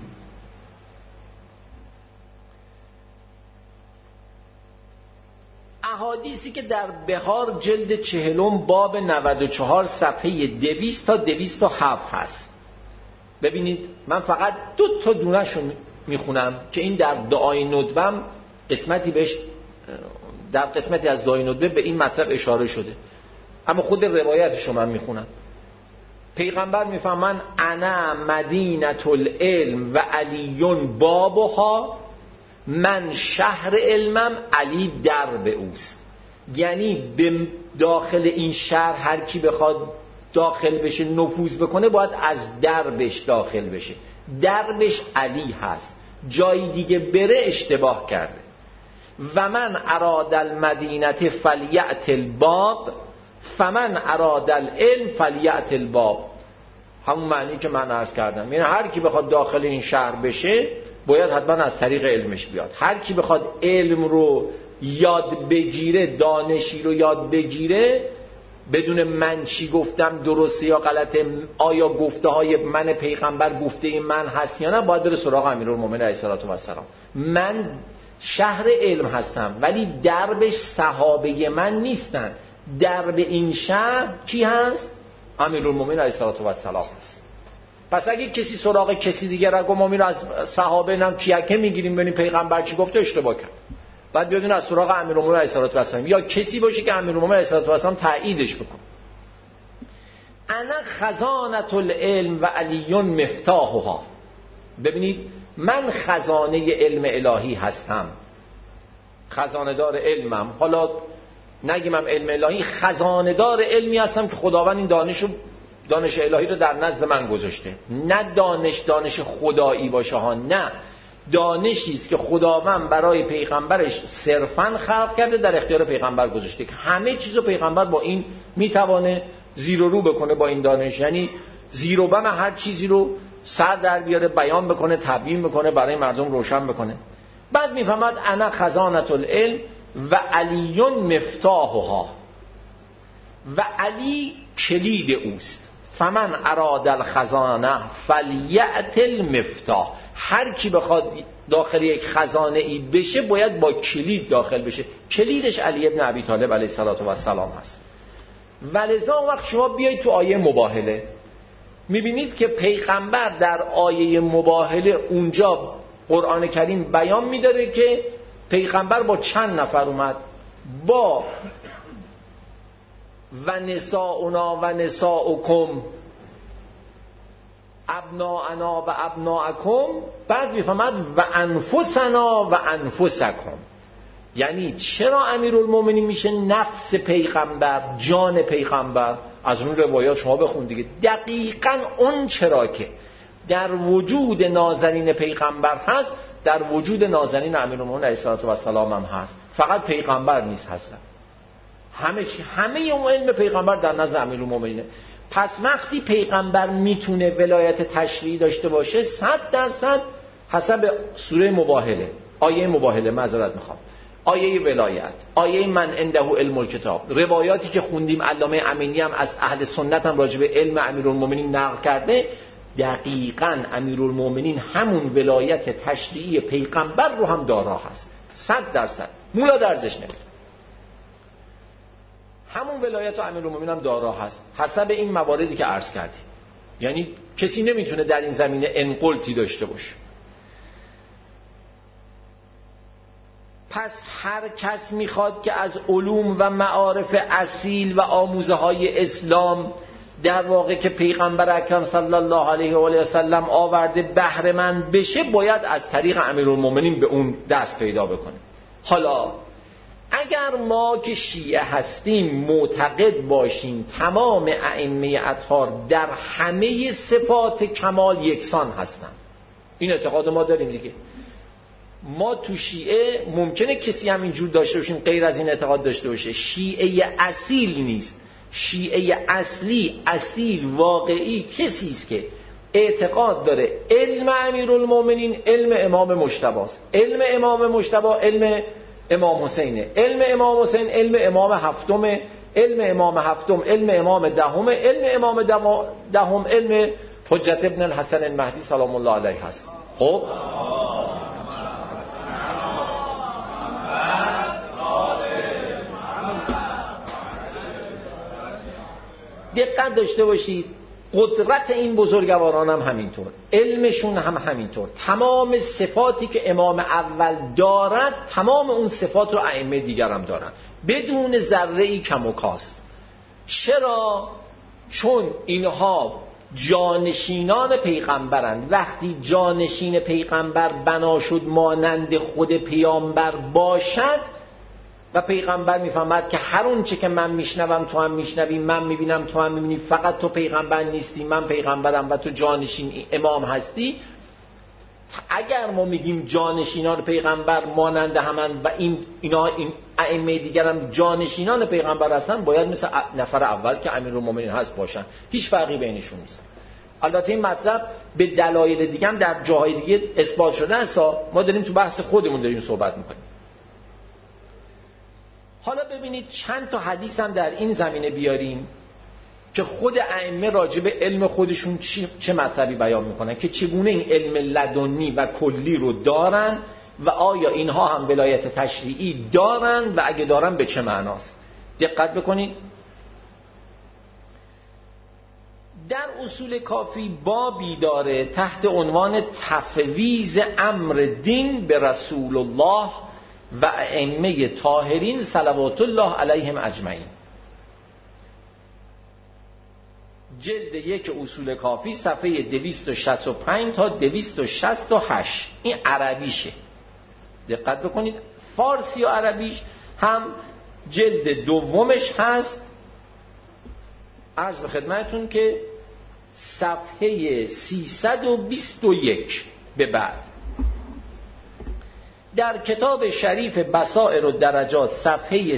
احادیثی که در بهار جلد 40 باب 94 صفحه 200 تا 207 هست. ببینید من فقط 2 تا دونه‌شون میخونم که این در دعای ندبم قسمتی بهش، در قسمتی از دعای ندبه به این مطلب اشاره شده، اما خود روایتش رو من میخونم. پیغمبر میفهمن انا مدینة العلم و علیون بابها، من شهر علمم، علی درب اوست. یعنی به داخل این شهر هر کی بخواد داخل بشه، نفوذ بکنه، باید از دربش داخل بشه. دربش علی هست، جای دیگه بره اشتباه کرده. و من اراد المدینه فلیأت الباب، فمن اراد العلم فلیأت الباب. همون معنی که من عرض کردم، یعنی هر کی بخواد داخل این شهر بشه باید حتما از طریق علمش بیاد. هر کی بخواد علم رو یاد بگیره، دانشی رو یاد بگیره، بدون من چی گفتم درسته یا غلطه، آیا گفته های من پیغمبر گفته من هست یا نه، باید بره سراغ امیرالمومنین علیه السلام. من شهر علم هستم ولی دربش صحابه من نیستن. درب این شهر کی هست؟ امیرالمومنین علیه السلام هست. پس اگه کسی سراغ کسی دیگه رگو ما میره از صحابه نم کیکه میگیریم ببینیم پیغمبر چی گفته، اشتباه کرد. بعد بیادون از سراغ امیرالمومنین علیه السلام یا کسی باشه که امیرالمومنین علیه السلام تاییدش بکنه. انا خزانة العلم و علیون مفتاحها. ببینید من خزانه علم الهی هستم، خزانه دار علمم. حالا نگیم من علم الهی، خزانه دار علمی هستم که خداوند این دانش رو دانش الهی رو در نزد من گذاشته. نه دانش خدایی باشه ها، نه، دانشی است که خداوند برای پیغمبرش صرفاً خلق کرده، در اختیار پیغمبر گذاشته که همه چیزو پیغمبر با این میتوانه زیر و رو بکنه با این دانش، یعنی زیر و بم هر چیزی رو سر در بیاره، بیان بکنه، تبیین بکنه، برای مردم روشن بکنه. بعد میفهمد انا خزانة العلم و علی مفتاحها، و علی کلید اوست. فمن اراد الخزانه فلیأت المفتاح، هر کی بخواد داخل یک خزانه ای بشه باید با کلید داخل بشه. کلیدش علی ابن ابی طالب علیه السلام هست. ولذا وقت شما بیایید تو آیه مباهله میبینید که پیغمبر در آیه مباهله اونجا قرآن کریم بیان میداره که پیغمبر با چند نفر اومد، با و نساؤنا و نساؤکم ابناءنا و ابناءکم، بعد میفهمد و انفسنا و انفسکم. یعنی چرا امیرالمومنین میشه نفس پیغمبر، جان پیغمبر؟ از اون روایات شما بخون دیگه. دقیقاً اون چرا که در وجود نازنین پیغمبر هست، در وجود نازنین امیرالمومنین علیه السلام هم هست. فقط پیغمبر نیست هستن، همه اون علم پیغمبر در نزد امیرالمومنینه. پس وقتی پیغمبر میتونه ولایت تشریعی داشته باشه 100% حسب سوره مباهله، آیه مباهله، معذرت میخوام، آیه ولایت، آیه من عنده علم الکتاب، روایاتی که خوندیم علامه امینی هم از اهل سنت هم راجع به علم امیرالمومنین نقل کرده، دقیقاً امیرالمومنین همون ولایت تشریعی پیغمبر رو هم دارا هست. 100% مولا درزش نمیره، همون ولایت امیرالمومنین هم دارا هست حسب این مواردی که عرض کردیم. یعنی کسی نمیتونه در این زمینه انقلتی داشته باشه. پس هر کس میخواد که از علوم و معارف اصیل و آموزه های اسلام در واقع که پیغمبر اکرم صلی الله علیه و آله و سلم آورده بهره مند بشه، باید از طریق امیرالمومنین به اون دست پیدا بکنه. حالا اگر ما که شیعه هستیم معتقد باشیم تمام ائمه اطهار در همه صفات کمال یکسان هستند، این اعتقاد ما داریم دیگه. ما تو شیعه ممکنه کسی هم اینجور داشته باشیم غیر از این اعتقاد داشته باشه. شیعه اصیل نیست. شیعه اصلی، اصیل، واقعی کسی است که اعتقاد داره علم امیرالمومنین علم امام مجتبی است، علم امام مجتبی علم امام حسینه، علم امام حسین علم امام هفتمه، علم امام هفتم علم امام دهمه، علم امام دهم علم حجت ابن الحسن المهدی سلام الله علیه هست. خب دقت داشته باشید، قدرت این بزرگواران هم همینطور، علمشون هم همینطور. تمام صفاتی که امام اول دارد تمام اون صفات رو ائمه دیگر هم دارن بدون ذره‌ای کم و کاست. چرا؟ چون اینها جانشینان پیغمبرند. وقتی جانشین پیغمبر بنا شد مانند خود پیامبر باشد و پیغمبر میفهمد که هر اون چه که من میشنوم تو هم میشنوی، من میبینم تو هم میبینی، فقط تو پیغمبر نیستی، من پیغمبرم و تو جانشین امام هستی. اگر ما میگیم جانشینان پیغمبر مانند همن و اینا این ائمه دیگر هم جانشینان پیغمبر هستن، باید مثل نفر اول که امیرالمومنین هست باشن، هیچ فرقی بینشون نیست. البته این مطلب به دلایل دیگه هم در جاهای دیگه اثبات شده است، ما داریم تو بحث خودمون داریم صحبت میکنیم. حالا ببینید چند تا حدیث هم در این زمینه بیاریم که خود ائمه راجع به علم خودشون چه مطلبی بیان میکنن که چگونه این علم لدنی و کلی رو دارن و آیا اینها هم ولایت تشریعی دارن و اگه دارن به چه معناست. دقت بکنید. در اصول کافی بابی داره تحت عنوان تفویض امر دین به رسول الله و ائمه طاهرین صلوات الله علیهم اجمعین. جلد 1 اصول کافی صفحه 265 تا 268. این عربیشه، دقت بکنید. فارسی و عربیش هم جلد 2 هست. عرض به خدمتتون که صفحه 321 به بعد در کتاب شریف بصائر الدرجات صفحه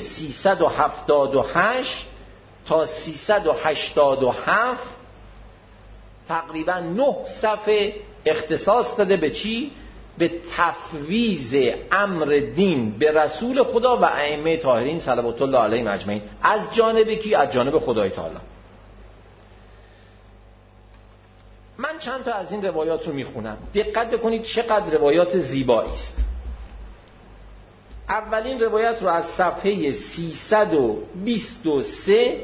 378 تا 387 تقریبا 9 صفحه اختصاص داده به چی؟ به تفویض امر دین به رسول خدا و ائمه طاهرین صلوات الله علیهم اجمعین. از جانب کی؟ از جانب خدای تعالی. من چند تا از این روایات رو میخونم، دقت بکنید چقدر روایات زیبایی است. اولین روایت رو از صفحه 323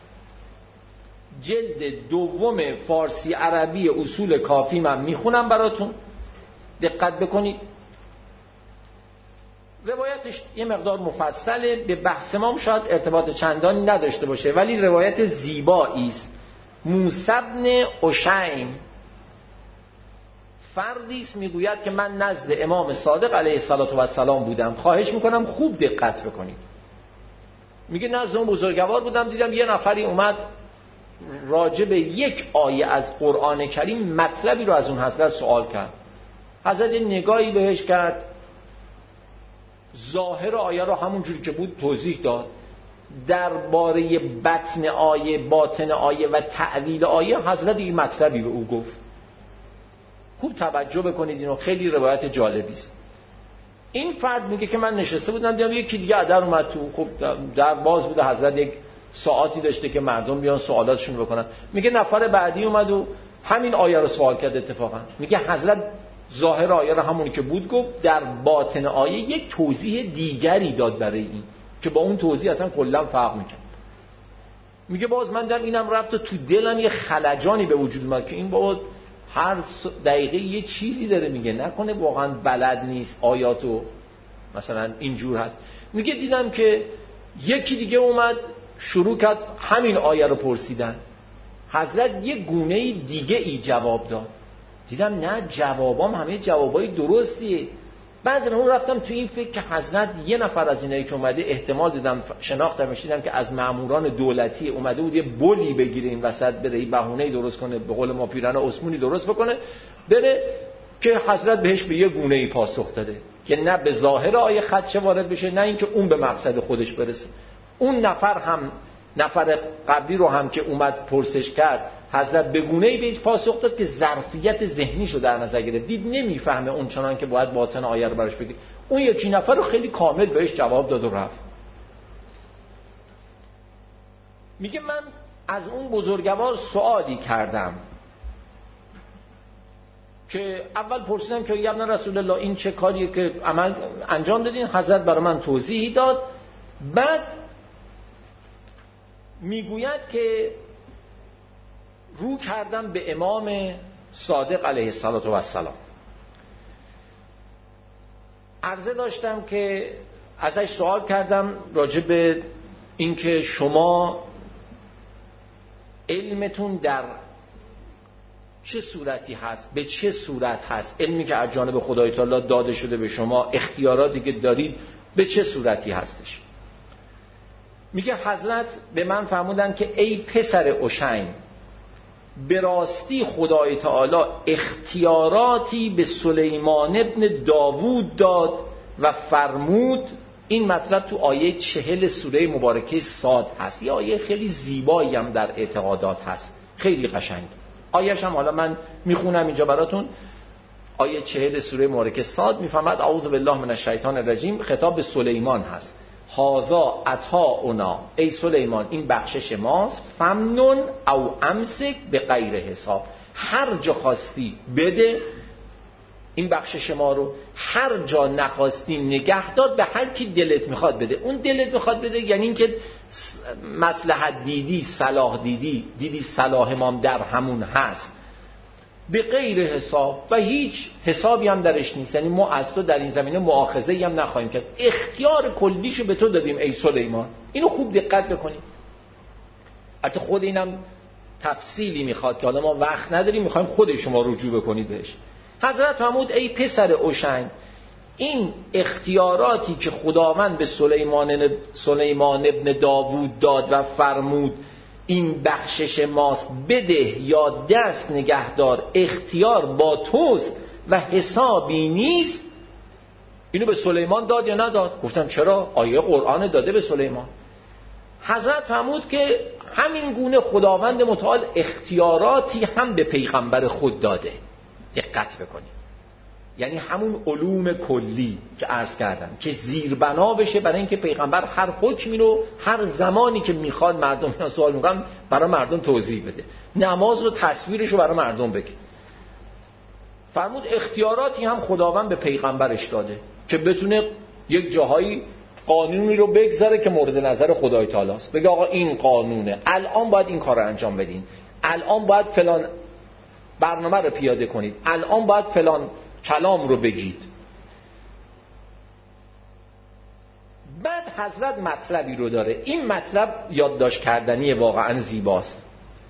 جلد دوم فارسی عربی اصول کافی من میخونم براتون، دقت بکنید. روایتش یه مقدار مفصله، به بحث ما شاید ارتباط چندانی نداشته باشه، ولی روایت زیبایی است. موسی بن اشیم فردی است میگوید که من نزد امام صادق علیه السلام بودم. خواهش میکنم خوب دقت بکنید. میگه نزد اون بزرگوار بودم، دیدم یه نفری اومد راجع به یک آیه از قرآن کریم مطلبی رو از اون حضرت سوال کرد. حضرت نگاهی بهش کرد، ظاهر آیه رو همون جوری که بود توضیح داد. درباره بطن آیه، باطن آیه و تعویل آیه حضرت این مطلبی به او گفت. خوب توجه بکنید، اینو خیلی روایت جالبی است. این فرد میگه که من نشسته بودم دیدم یکی دیگه در اومد تو، خب در باز بوده، حضرت یک ساعتی داشته که مردم بیان سوالاتشون بکنن. میگه نفر بعدی اومد و همین آیه رو سوال کرد اتفاقا. میگه حضرت ظاهر آیه رو همونی که بود گفت، در باطن آیه یک توضیح دیگری داد برای این که با اون توضیح اصلا کلا فرق میکنه. میگه باز من دیدم اینم رفت تو دلم یه خلجانی به وجود اومد که این بابا هر دقیقه یه چیزی داره میگه، نکنه واقعا بلد نیست آیاتو مثلا اینجور هست. میگه دیدم که یکی دیگه اومد شروع کرد همین آیه رو پرسیدن. حضرت یه گونه دیگه ای جواب داد. دیدم نه جوابام همه جوابای درستیه. بعد اون رفتم تو این فکر که حضرت یه نفر از اینایی که اومده احتمال دیدم شناختمش، دیدم که از ماموران دولتی اومده بود یه بولی بگیره این وسط بره یه بهونه‌ای درست کنه، به قول ما پیرانه اسمونی درست بکنه بره، که حضرت بهش به یه گونه‌ای پاسخ داده که نه به ظاهر آیه خدشه وارد بشه، نه اینکه اون به مقصد خودش برسه. اون نفر قبلی رو هم که اومد پرسش کرد، حضرت به گونه‌ای بهش پاسخ داد که ظرفیت ذهنیشو در نظر گرفت، دید نمیفهمه اون چنان که باید باطن آیه رو براش بگه. اون یکی نفر رو خیلی کامل بهش جواب داد و رفت. میگه من از اون بزرگوار سوالی کردم که اول پرسیدم که یا ابن رسول الله این چه کاریه که عمل انجام دادین؟ حضرت برای من توضیحی داد. بعد میگوید که رو کردم به امام صادق علیه السلام، عرضه داشتم که ازش سوال کردم راجع به اینکه شما علمتون در چه صورتی هست، به چه صورت هست، علمی که از جانب خدای تعالی داده شده به شما، اختیاراتی که دارید به چه صورتی هستش. میگه حضرت به من فرمودن که ای پسر اشیم، به راستی خدای تعالی اختیاراتی به سلیمان ابن داوود داد و فرمود. این مطلب تو آیه 40 سوره مبارکه صاد هست. یه آیه خیلی زیبایی هم در اعتقادات هست، خیلی قشنگ. آیه‌ش هم حالا من میخونم اینجا براتون. آیه 40 سوره مبارکه صاد میفهمد اعوذ بالله من الشیطان الرجیم، خطاب به سلیمان هست. هذا عطاؤنا، ای سلیمان این بخشش ماست، فمنن او امسک به غیر حساب، هر جا خواستی بده این بخشش ما رو، هر جا نخواستی نگه دار، به هر کی دلت میخواد بده. اون دلت میخواد بده یعنی این که مصلحت دیدی، صلاح دیدی صلاح ما در همون هست، به غیر حساب و هیچ حسابی هم درش نیست. یعنی ما از تو در این زمینه مؤاخذه‌ای هم نخواهیم کرد، اختیار کلیشو به تو دادیم ای سلیمان. اینو خوب دقت بکنید. البته خود اینم تفصیلی میخواد که حالا ما وقت نداریم، میخوایم خود شما رجوع بکنید بهش. حضرت فرمود ای پسر اشیم، این اختیاراتی که خداوند به سلیمان ابن داوود داد و فرمود این بخشش ماست، بده یا دست نگهدار، اختیار با توست و حسابی نیست. اینو به سلیمان داد یا نداد؟ گفتم چرا؟ آیه قرآن داده به سلیمان. حضرت فرمود که همین گونه خداوند متعال اختیاراتی هم به پیغمبر خود داده. دقت بکنید، یعنی همون علوم کلی که عرض کردم که زیربنا بشه برای اینکه پیغمبر هر حکمی رو هر زمانی که میخواد مردم یا سوال میکنن برای مردم توضیح بده، نماز رو تصویرش رو برای مردم بگه. فرمود اختیاراتی هم خداوند به پیغمبرش داده که بتونه یک جاهایی قانونی رو بگذاره که مورد نظر خدای تعالی است، بگه آقا این قانونه، الان باید این کار رو انجام بدین، الان باید فلان برنامه رو پیاده کنید، الان باید فلان کلام رو بگید. بعد حضرت مطلبی رو داره، این مطلب یادداشت کردنی واقعا زیباست.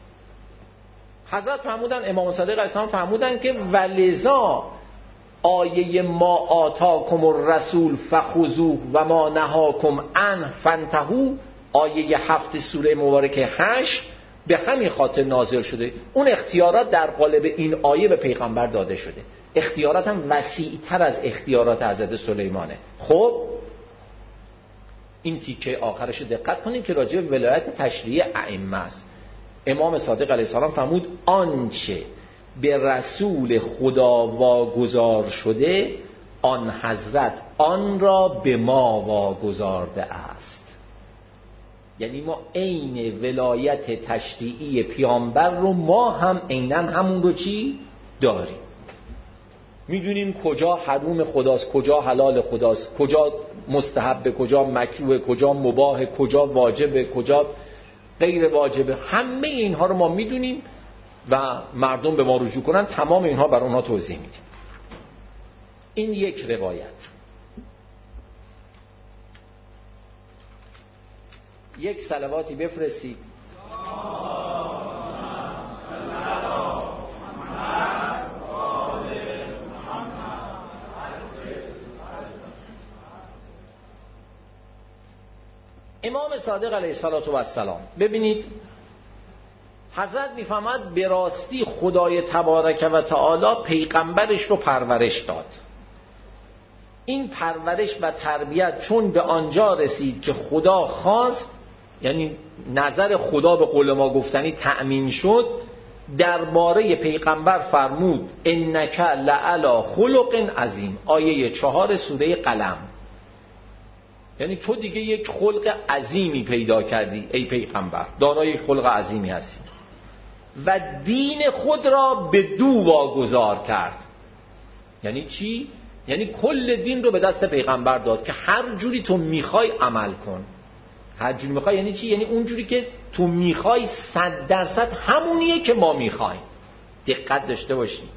حضرت فرمودن، امام صادق علیه السلام فرمودن که ولذا آیه ما آتاکم الرسول فخذوه و ما نهاکم عنه فانتهوا، آیه 7 سوره مبارکه 8 به همین خاطر نازل شده. اون اختیارات در قالب این آیه به پیغمبر داده شده. اختیارات هم وسیع‌تر از اختیارات حضرت سلیمانه. خب این تیکه آخرش دقت کنیم که راجع به ولایت تشریعی ائمه است. امام صادق علیه السلام فرمود آنچه به رسول خدا واگذار شده آن حضرت آن را به ما واگذارده است. یعنی ما عین ولایت تشریعی پیامبر رو ما هم عیناً همون رو چی داریم. میدونیم کجا حرام خداست، کجا حلال خداست، کجا مستحب، کجا مکروه، کجا مباح، کجا واجبه، کجا غیر واجبه. همه اینها رو ما میدونیم و مردم به ما رجوع کنن تمام اینها بر اونها توضیح میدیم. این یک روایت. یک صلواتی بفرستید. امام صادق علیه السلام ببینید حضرت میفهمد به راستی خدای تبارک و تعالی پیغمبرش رو پرورش داد. این پرورش و تربیت چون به آنجا رسید که خدا خواست، یعنی نظر خدا به قول ما گفتنی تأمین شد، درباره پیغمبر فرمود انک لعلی خلق عظیم، آیه 4 سوره قلم. یعنی تو دیگه یک خلق عظیمی پیدا کردی ای پیغمبر، دارای خلق عظیمی هستی و دین خود را به دو واگذار کرد. یعنی چی؟ یعنی کل دین رو به دست پیغمبر داد که هر جوری تو میخوای عمل کن. هر جوری میخوای یعنی چی؟ یعنی اون جوری که تو میخوای 100% همونیه که ما میخوایم. دقت داشته باشید.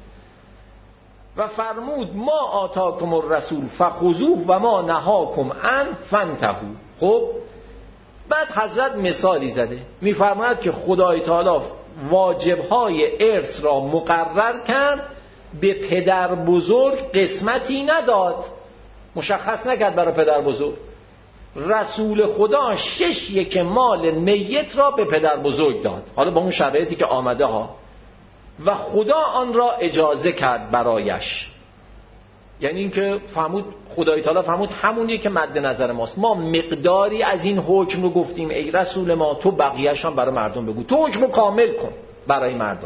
و فرمود ما آتاکم الرسول فخذوه و ما نهاکم عنه فانتهوا. خب بعد حضرت مثالی زده، میفرماید که خدای تعالی واجبهای ارث را مقرر کرد، به پدر بزرگ قسمتی نداد، مشخص نکرد برای پدر بزرگ. رسول خدا 6 مال میت را به پدر بزرگ داد، حالا با اون شرایطی که آمده ها، و خدا آن را اجازه کرد برایش. یعنی اینکه فهمود خدای تعالی فرمود همونیه که مد نظر ماست، ما مقداری از این حکم رو گفتیم ای رسول ما، تو بقیه‌اش هم برای مردم بگو، تو حکم رو کامل کن برای مردم.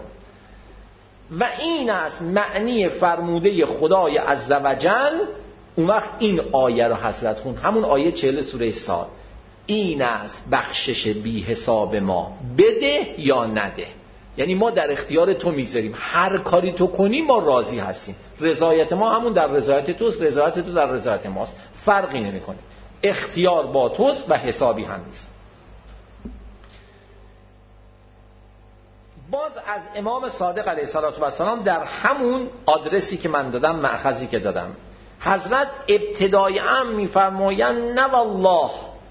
و این است معنی فرموده خدای عزوجل. اون وقت این آیه رو حضرت خون، همون آیه 40 سوره صاد، این است بخشش بی حساب ما، بده یا نده. یعنی ما در اختیار تو میذاریم، هر کاری تو کنی ما راضی هستیم، رضایت ما همون در رضایت توست، رضایت تو در رضایت ماست، فرقی نمیکنه. اختیار با توست و حسابی هم نیست. باز از امام صادق علیه السلام در همون آدرسی که من دادم، مأخذی که دادم، حضرت ابتدای میفرمایند نه والله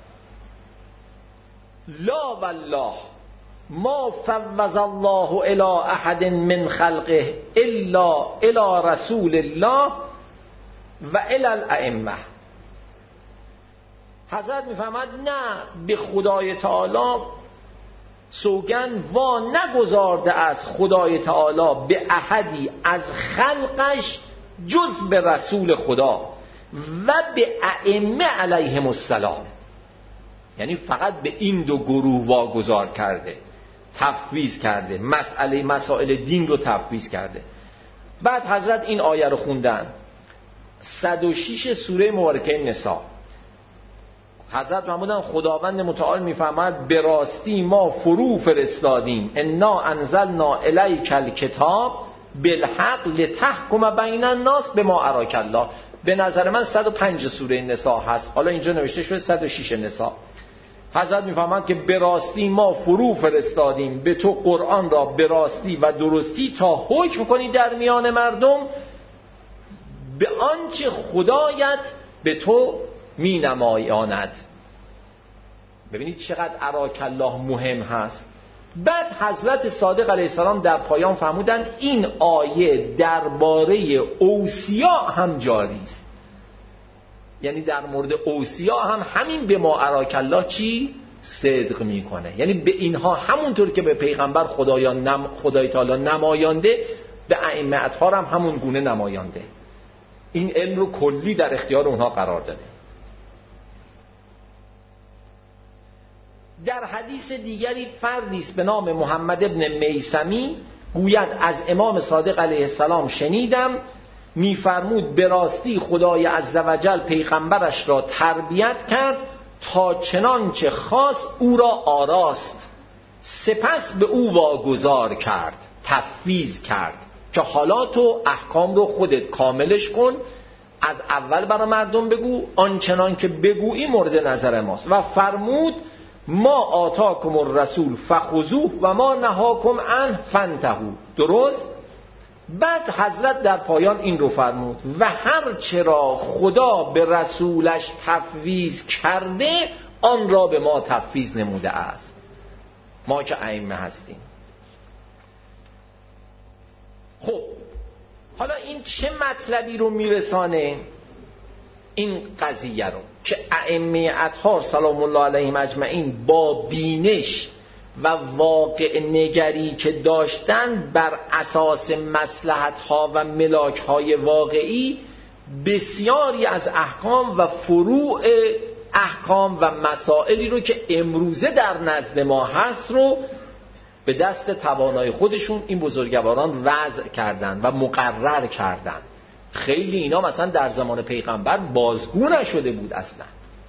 لا والله ما فوض الله الى احد من خلقه الا الى رسول الله و الى الائمه. حضرت میفرماید نه، به خدای تعالی سوگند وا نگذارده از خدای تعالی به احدی از خلقش جز به رسول خدا و به ائمه علیهم السلام. یعنی فقط به این دو گروه واگذار کرده، تفویض کرده، مسائل دین رو تفویض کرده. بعد حضرت این آیه رو خوندن 106 سوره مبارکه نساء. حضرت فرمودن خداوند متعال میفرماید به راستی ما فرو فرستادیم انا انزلنا الیک الکتاب بالحق لتحکم بین الناس بما اراک الله. به نظر من 105 سوره نساء هست، حالا اینجا نوشته شده 106 نساء. حضرت میفرماید که به راستی ما فرو فرستادیم به تو قرآن را به راستی و درستی تا حکم کنی در میان مردم به آنچه خدایت به تو می نمایاند. ببینید چقدر اراک الله مهم هست. بعد حضرت صادق علیه السلام در پایان فرمودن این آیه درباره اوصیا هم جاری است. یعنی در مورد اوصیا هم همین به ما اراک الله چی صدق میکنه. یعنی به اینها همونطور که به پیغمبر خدای تعالی نمایانده به ائمه اطهار هم همون گونه نمایانده. این علم رو کلی در اختیار اونها قرار داده. در حدیث دیگری فردی است به نام محمد ابن میثمی گوید از امام صادق علیه السلام شنیدم میفرمود به راستی خدای عزوجل پیغمبرش را تربیت کرد تا چنانچه خواست او را آراست، سپس به او واگذار کرد، تفویض کرد که حالا تو احکام رو خودت کاملش کن، از اول برای مردم بگو، آنچنان که بگویی مورد نظر ماست. و فرمود ما آتاکم الرسول فخذوه و ما نهاکم عنه فانتهوا. درست؟ بعد حضرت در پایان این رو فرمود و هر چرا خدا به رسولش تفویض کرده آن را به ما تفویض نموده است، ما که ائمه هستیم. خب حالا این چه مطلبی رو میرسانه؟ این قضیه رو که ائمه اطهار سلام الله علیهم اجمعین با بینش و واقع نگری که داشتن بر اساس مصلحت ها و ملاک های واقعی بسیاری از احکام و فروع احکام و مسائلی رو که امروزه در نزد ما هست رو به دست توانای خودشون این بزرگواران وضع کردن و مقرر کردن. خیلی اینا مثلا در زمان پیغمبر بازگو نشده بود اصلا.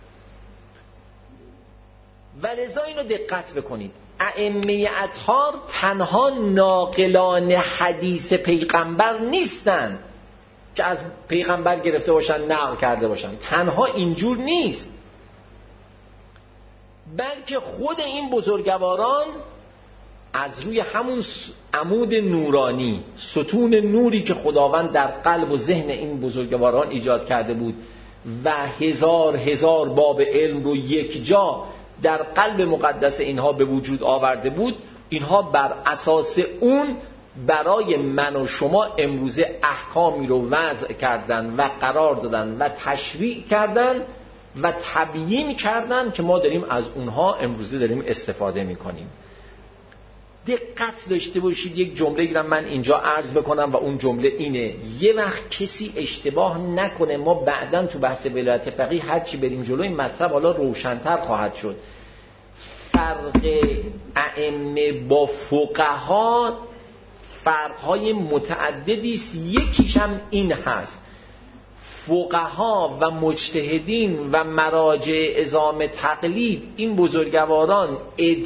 ولذا اینو دقت بکنید، ائمه اطهار تنها ناقلان حدیث پیغمبر نیستن که از پیغمبر گرفته باشن نقل کرده باشن، تنها اینجور نیست، بلکه خود این بزرگواران از روی همون عمود نورانی، ستون نوری که خداوند در قلب و ذهن این بزرگواران ایجاد کرده بود و هزار هزار باب علم رو یک جا در قلب مقدس اینها به وجود آورده بود، اینها بر اساس اون برای من و شما امروزه احکامی رو وضع کردن و قرار دادن و تشریع کردن و تبیین کردن که ما داریم از اونها امروزه داریم استفاده میکنیم. دقت داشته باشید، یک جمله گیرم من اینجا عرض بکنم و اون جمله اینه، یه وقت کسی اشتباه نکنه، ما بعداً تو بحث ولایت فقیه هرچی بریم جلو این مطلب حالا روشن‌تر خواهد شد. فرق ائمه با فقها فرق‌های متعددی است، یکیش هم این هست، فقها و مجتهدین و مراجع عظام تقلید این بزرگواران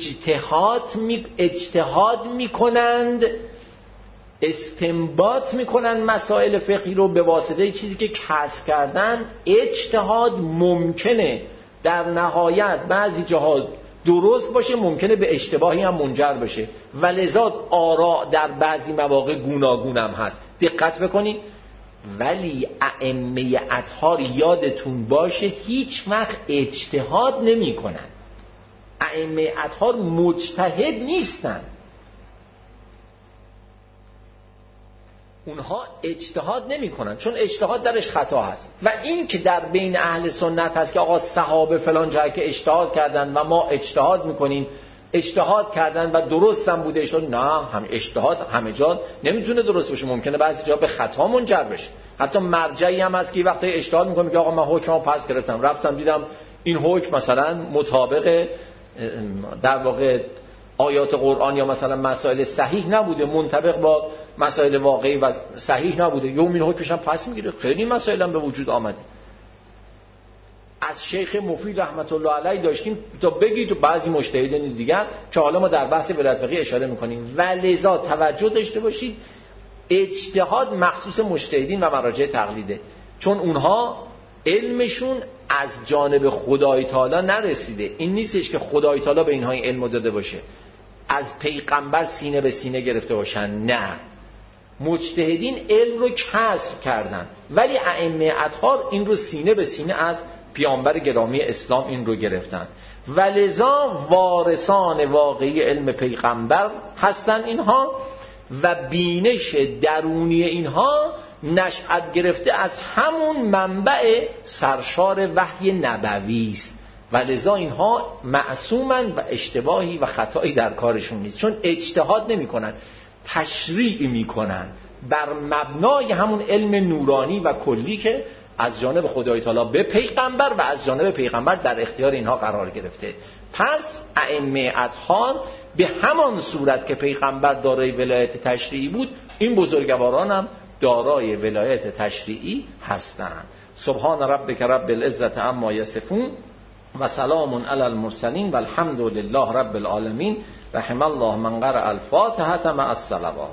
اجتهاد میکنند، استنباط میکنند مسائل فقهی رو به واسطه چیزی که کسب کردن. اجتهاد ممکنه در نهایت بعضی جاها درست باشه، ممکنه به اشتباهی هم منجر بشه، ولذا آراء در بعضی مواقع گوناگون هم هست. دقت بکنید، ولی ائمه اطهار یادتون باشه هیچ وقت اجتهاد نمی کنن. ائمه اطهار مجتهد نیستن، اونها اجتهاد نمی کنن چون اجتهاد درش خطا هست. و این که در بین اهل سنت هست که آقا صحابه فلان جایی که اجتهاد کردن و ما اجتهاد میکنیم اجتهاد کردن و درست هم بوده اجتهاد. نه، هم اجتهاد همه جا نمیتونه درست باشه، ممکنه بعضی جا به خطا منجر بشه. حتی مرجعی هم هست که وقتی اجتهاد میکنه که آقا من حکممو پس گرفتم، رفتم دیدم این حکم مثلا مطابق در واقع آیات قرآن یا مثلا مسائل صحیح نبوده، منطبق با مسائل واقعی و صحیح نبوده، یوم این حکمش هم پس میگیره. خیلی مسائل هم به وجود آمده. از شیخ مفید رحمت الله علیه داشتیم تا بگید تو بعضی مجتهدین دیگر که حالا ما در بحث ولایت فقیه اشاره میکنیم. ولذا توجه داشته باشید اجتهاد مخصوص مجتهدین و مراجع تقلیده، چون اونها علمشون از جانب خدای تعالی نرسیده. این نیستش که خدای تعالی به اینها این علم داده باشه، از پیغمبر سینه به سینه گرفته باشن. نه، مجتهدین علم رو کسب کردن، ولی ائمه اطهار این رو سینه به سینه از پیامبر گرامی اسلام این رو گرفتن و لذا وارثان واقعی علم پیغمبر هستن اینها و بینش درونی اینها نشأت گرفته از همون منبع سرشار وحی نبوی است و لذا اینها معصومن و اشتباهی و خطایی در کارشون نیست، چون اجتهاد نمی کنن، تشریع می کنن بر مبنای همون علم نورانی و کلی که از جانب خدای تعالی به پیغمبر و از جانب پیغمبر در اختیار اینها قرار گرفته. پس ائمه اطهار به همان صورت که پیغمبر دارای ولایت تشریعی بود، این بزرگواران هم دارای ولایت تشریعی هستند. سبحان ربک رب العزت عما یصفون و سلام علی المرسلین و الحمد لله رب العالمین. رحم الله من قرأ الفاتحه مع الصلوات.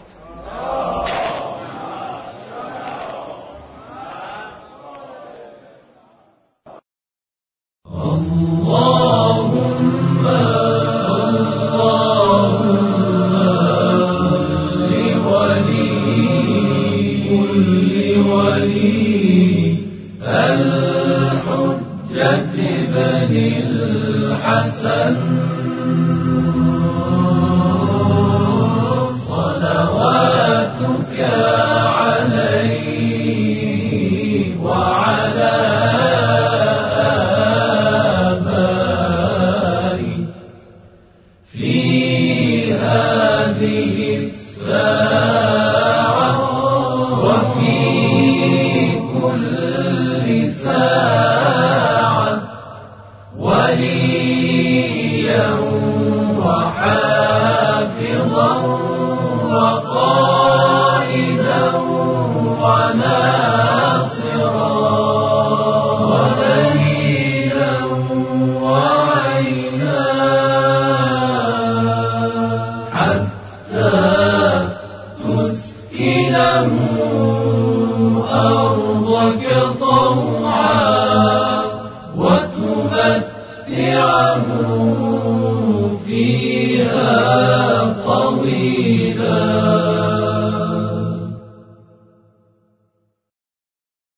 طوعا وتمتعه